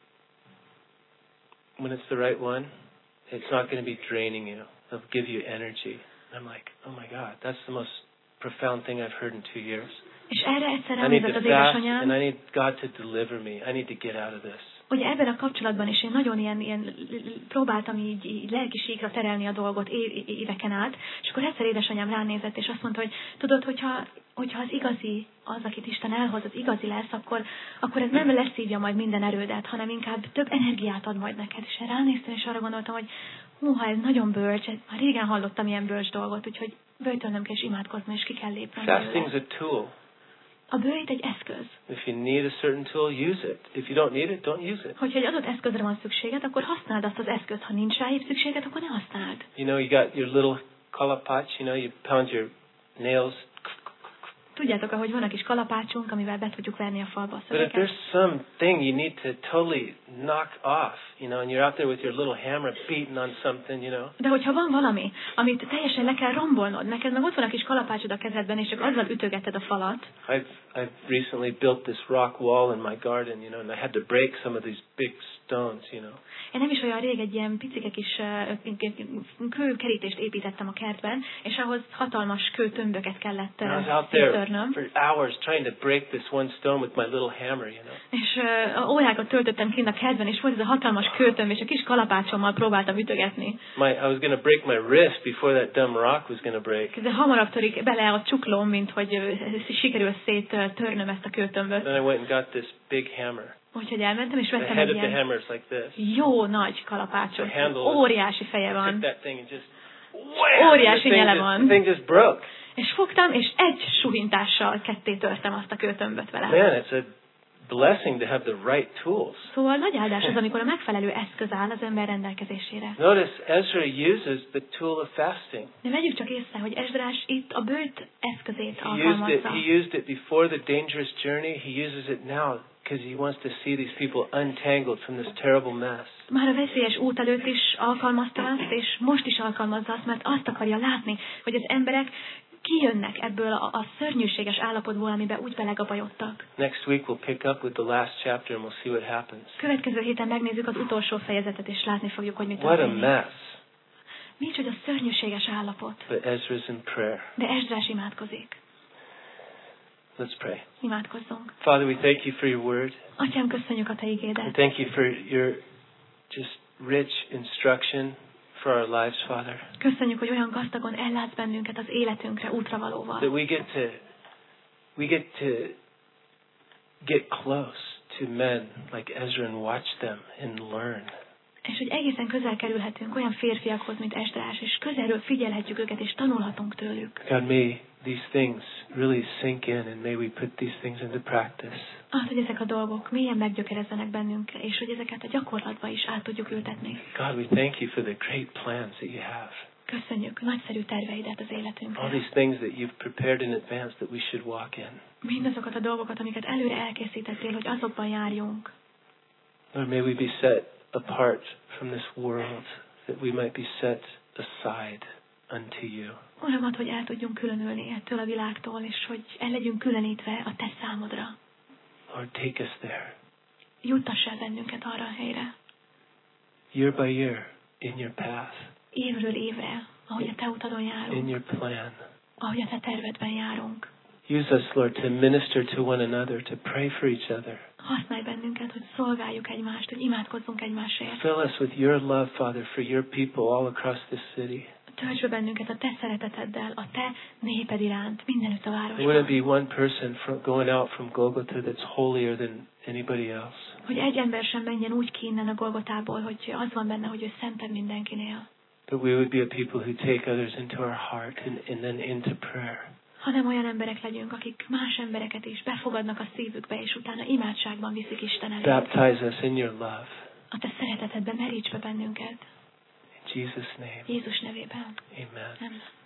A: when it's the right one, it's not going to be draining you. It'll give you energy. And I'm like, oh my God, that's the most profound thing I've heard in 2 years.
B: És erre egyszer
A: I need
B: elnézett
A: to
B: az
A: fast and
B: édesanyám,
A: I need God to deliver me. I need to get out of this.
B: ugye ebben a kapcsolatban is én nagyon ilyen próbáltam így lelkiségre terelni a dolgot éveken át, és akkor egyszer édesanyám ránézett, és azt mondta, hogy tudod, hogyha az igazi, az, akit Isten elhoz, az igazi lesz, akkor ez nem leszívja majd minden erődet, hanem inkább több energiát ad majd neked. És én ránéztem, és arra gondoltam, hogy húha, ez nagyon bölcs, már régen hallottam ilyen bölcs dolgot, úgyhogy böjtölnöm kell, és imádkozni, és ki kell lépnem.
A: Fasting's a tool.
B: A bőjt egy eszköz.
A: If you need a certain tool, use it. If you don't need it, don't use it.
B: Hogyha egy adott eszközre van szükséged, akkor használd azt az eszközt. Ha nincs rá épp szükséged, akkor ne használd.
A: You know, you got your little kalapach, you pound your nails.
B: Tudjátok, ahogy van a kis kalapácsunk, amivel be tudjuk verni a falba a szöveket.
A: But if there's something you need to totally knock off, and you're out there with your little hammer beating on something,
B: De hogyha van valami, amit teljesen le kell rombolnod, neked meg ott van a kis kalapácsod a kezedben, és csak azzal ütögeted a falat.
A: I've recently built this rock wall in my garden, and I had to break some of these big stones,
B: Én nem is olyan rég egy ilyen picike kis kőkerítést építettem a kertben, és ahhoz hatalmas kőtömböket kellett széttörnöm.
A: For hours trying to break this one stone with my little hammer,
B: És órákat töltöttem kint a kertben, és volt ez a hatalmas kőtömb, és a kis kalapácsommal próbáltam ütögetni.
A: I was going to break my wrist before that dumb rock was going to break.
B: De hamarabb törik bele a csuklóm, mint hogy sikerül széttörnöm ezt a kőtömböt.
A: Then I went and got this big hammer.
B: Úgyhogy elmentem, és vettem
A: egy
B: egy ilyen jó nagy kalapácsot. Óriási feje van. Óriási nyele van. És fogtam, és egy suhintással ketté törtem azt a kőtömböt vele.
A: Man, it's a blessing to have the right tools.
B: Szóval nagy áldás az, amikor a megfelelő eszköz áll az ember rendelkezésére.
A: Notice Ezra uses the tool of fasting.
B: De vegyük csak észre, hogy Esdrás itt a bőjt eszközét alkalmazza.
A: He used it before the dangerous journey. He uses it now because he wants to see these people untangled from this terrible mess.
B: Már a veszélyes út előtt is alkalmazta azt, és most is alkalmazza azt, mert azt akarja látni, hogy az emberek kijönnek ebből a szörnyűséges állapotból, amiben úgy belegabajodtak.
A: Next week we'll pick up with the last chapter and we'll see what happens.
B: Következő héten megnézzük az utolsó fejezetet, és látni fogjuk, hogy mi történik.
A: What a mess.
B: Micsoda szörnyűséges állapot.
A: But Ezra's in prayer.
B: De Esdrás imádkozik.
A: Let's pray.
B: Imádkozzunk.
A: Father, we thank you for your word.
B: Atyám, köszönjük a te igédet.
A: Thank you for your just rich instruction for our lives, Father.
B: Köszönjük, hogy olyan gazdagon ellátsz bennünket az életünkre útravalóval.
A: That we get to get close to men like Ezra and watch them and learn.
B: És hogy egészen közel kerülhetünk olyan férfiakhoz, mint Esdrás, és közelről figyelhetjük őket, és tanulhatunk tőlük.
A: God, may these things really sink in, and may we put these things into practice.
B: Hogy ezek a dolgok mélyen meggyökerezzenek bennünk, és hogy ezeket a gyakorlatba is át tudjuk ültetni.
A: God, we thank you for the great plans that you have.
B: Köszönjük nagyszerű terveidet az életünkre.
A: All these things that you've prepared in advance that we should walk in.
B: Mindazokat a dolgokat, amiket előre elkészítettél, hogy azokban járjunk.
A: Lord, may we be set apart from this world, that we might be set aside unto you.
B: Uram, add, hogy el tudjunk különülni ettől a világtól, és hogy el legyünk különítve a te számodra.
A: Lord, take us there.
B: Juttass el bennünket arra a helyre.
A: Year by year, in your path.
B: Évről évre, ahogy a te utadon járunk.
A: In your plan.
B: Ahogy a te tervedben járunk.
A: Use us, Lord, to minister to one another, to pray for each other.
B: Használj bennünket, hogy szolgáljuk egymást, hogy imádkozzunk egymásért.
A: Fill us with your love, Father, for your people all across this city.
B: Tölts be bennünket a te szereteteddel, a te néped iránt, mindenütt a városban.
A: There wouldn't be one person going out from Golgotha that's holier than anybody else.
B: Hogy egy ember sem menjen úgy ki innen a Golgotából, hogy az van benne, hogy ő szentebb mindenkinél.
A: But we would be a people who take others into our heart and then into prayer.
B: Hanem olyan emberek legyünk, akik más embereket is befogadnak a szívükbe, és utána imádságban viszik Isten elé.
A: Baptize us in your love.
B: A te szeretetedben meríts be bennünket.
A: In Jesus' name.
B: Jézus nevében.
A: Amen.
B: Amen.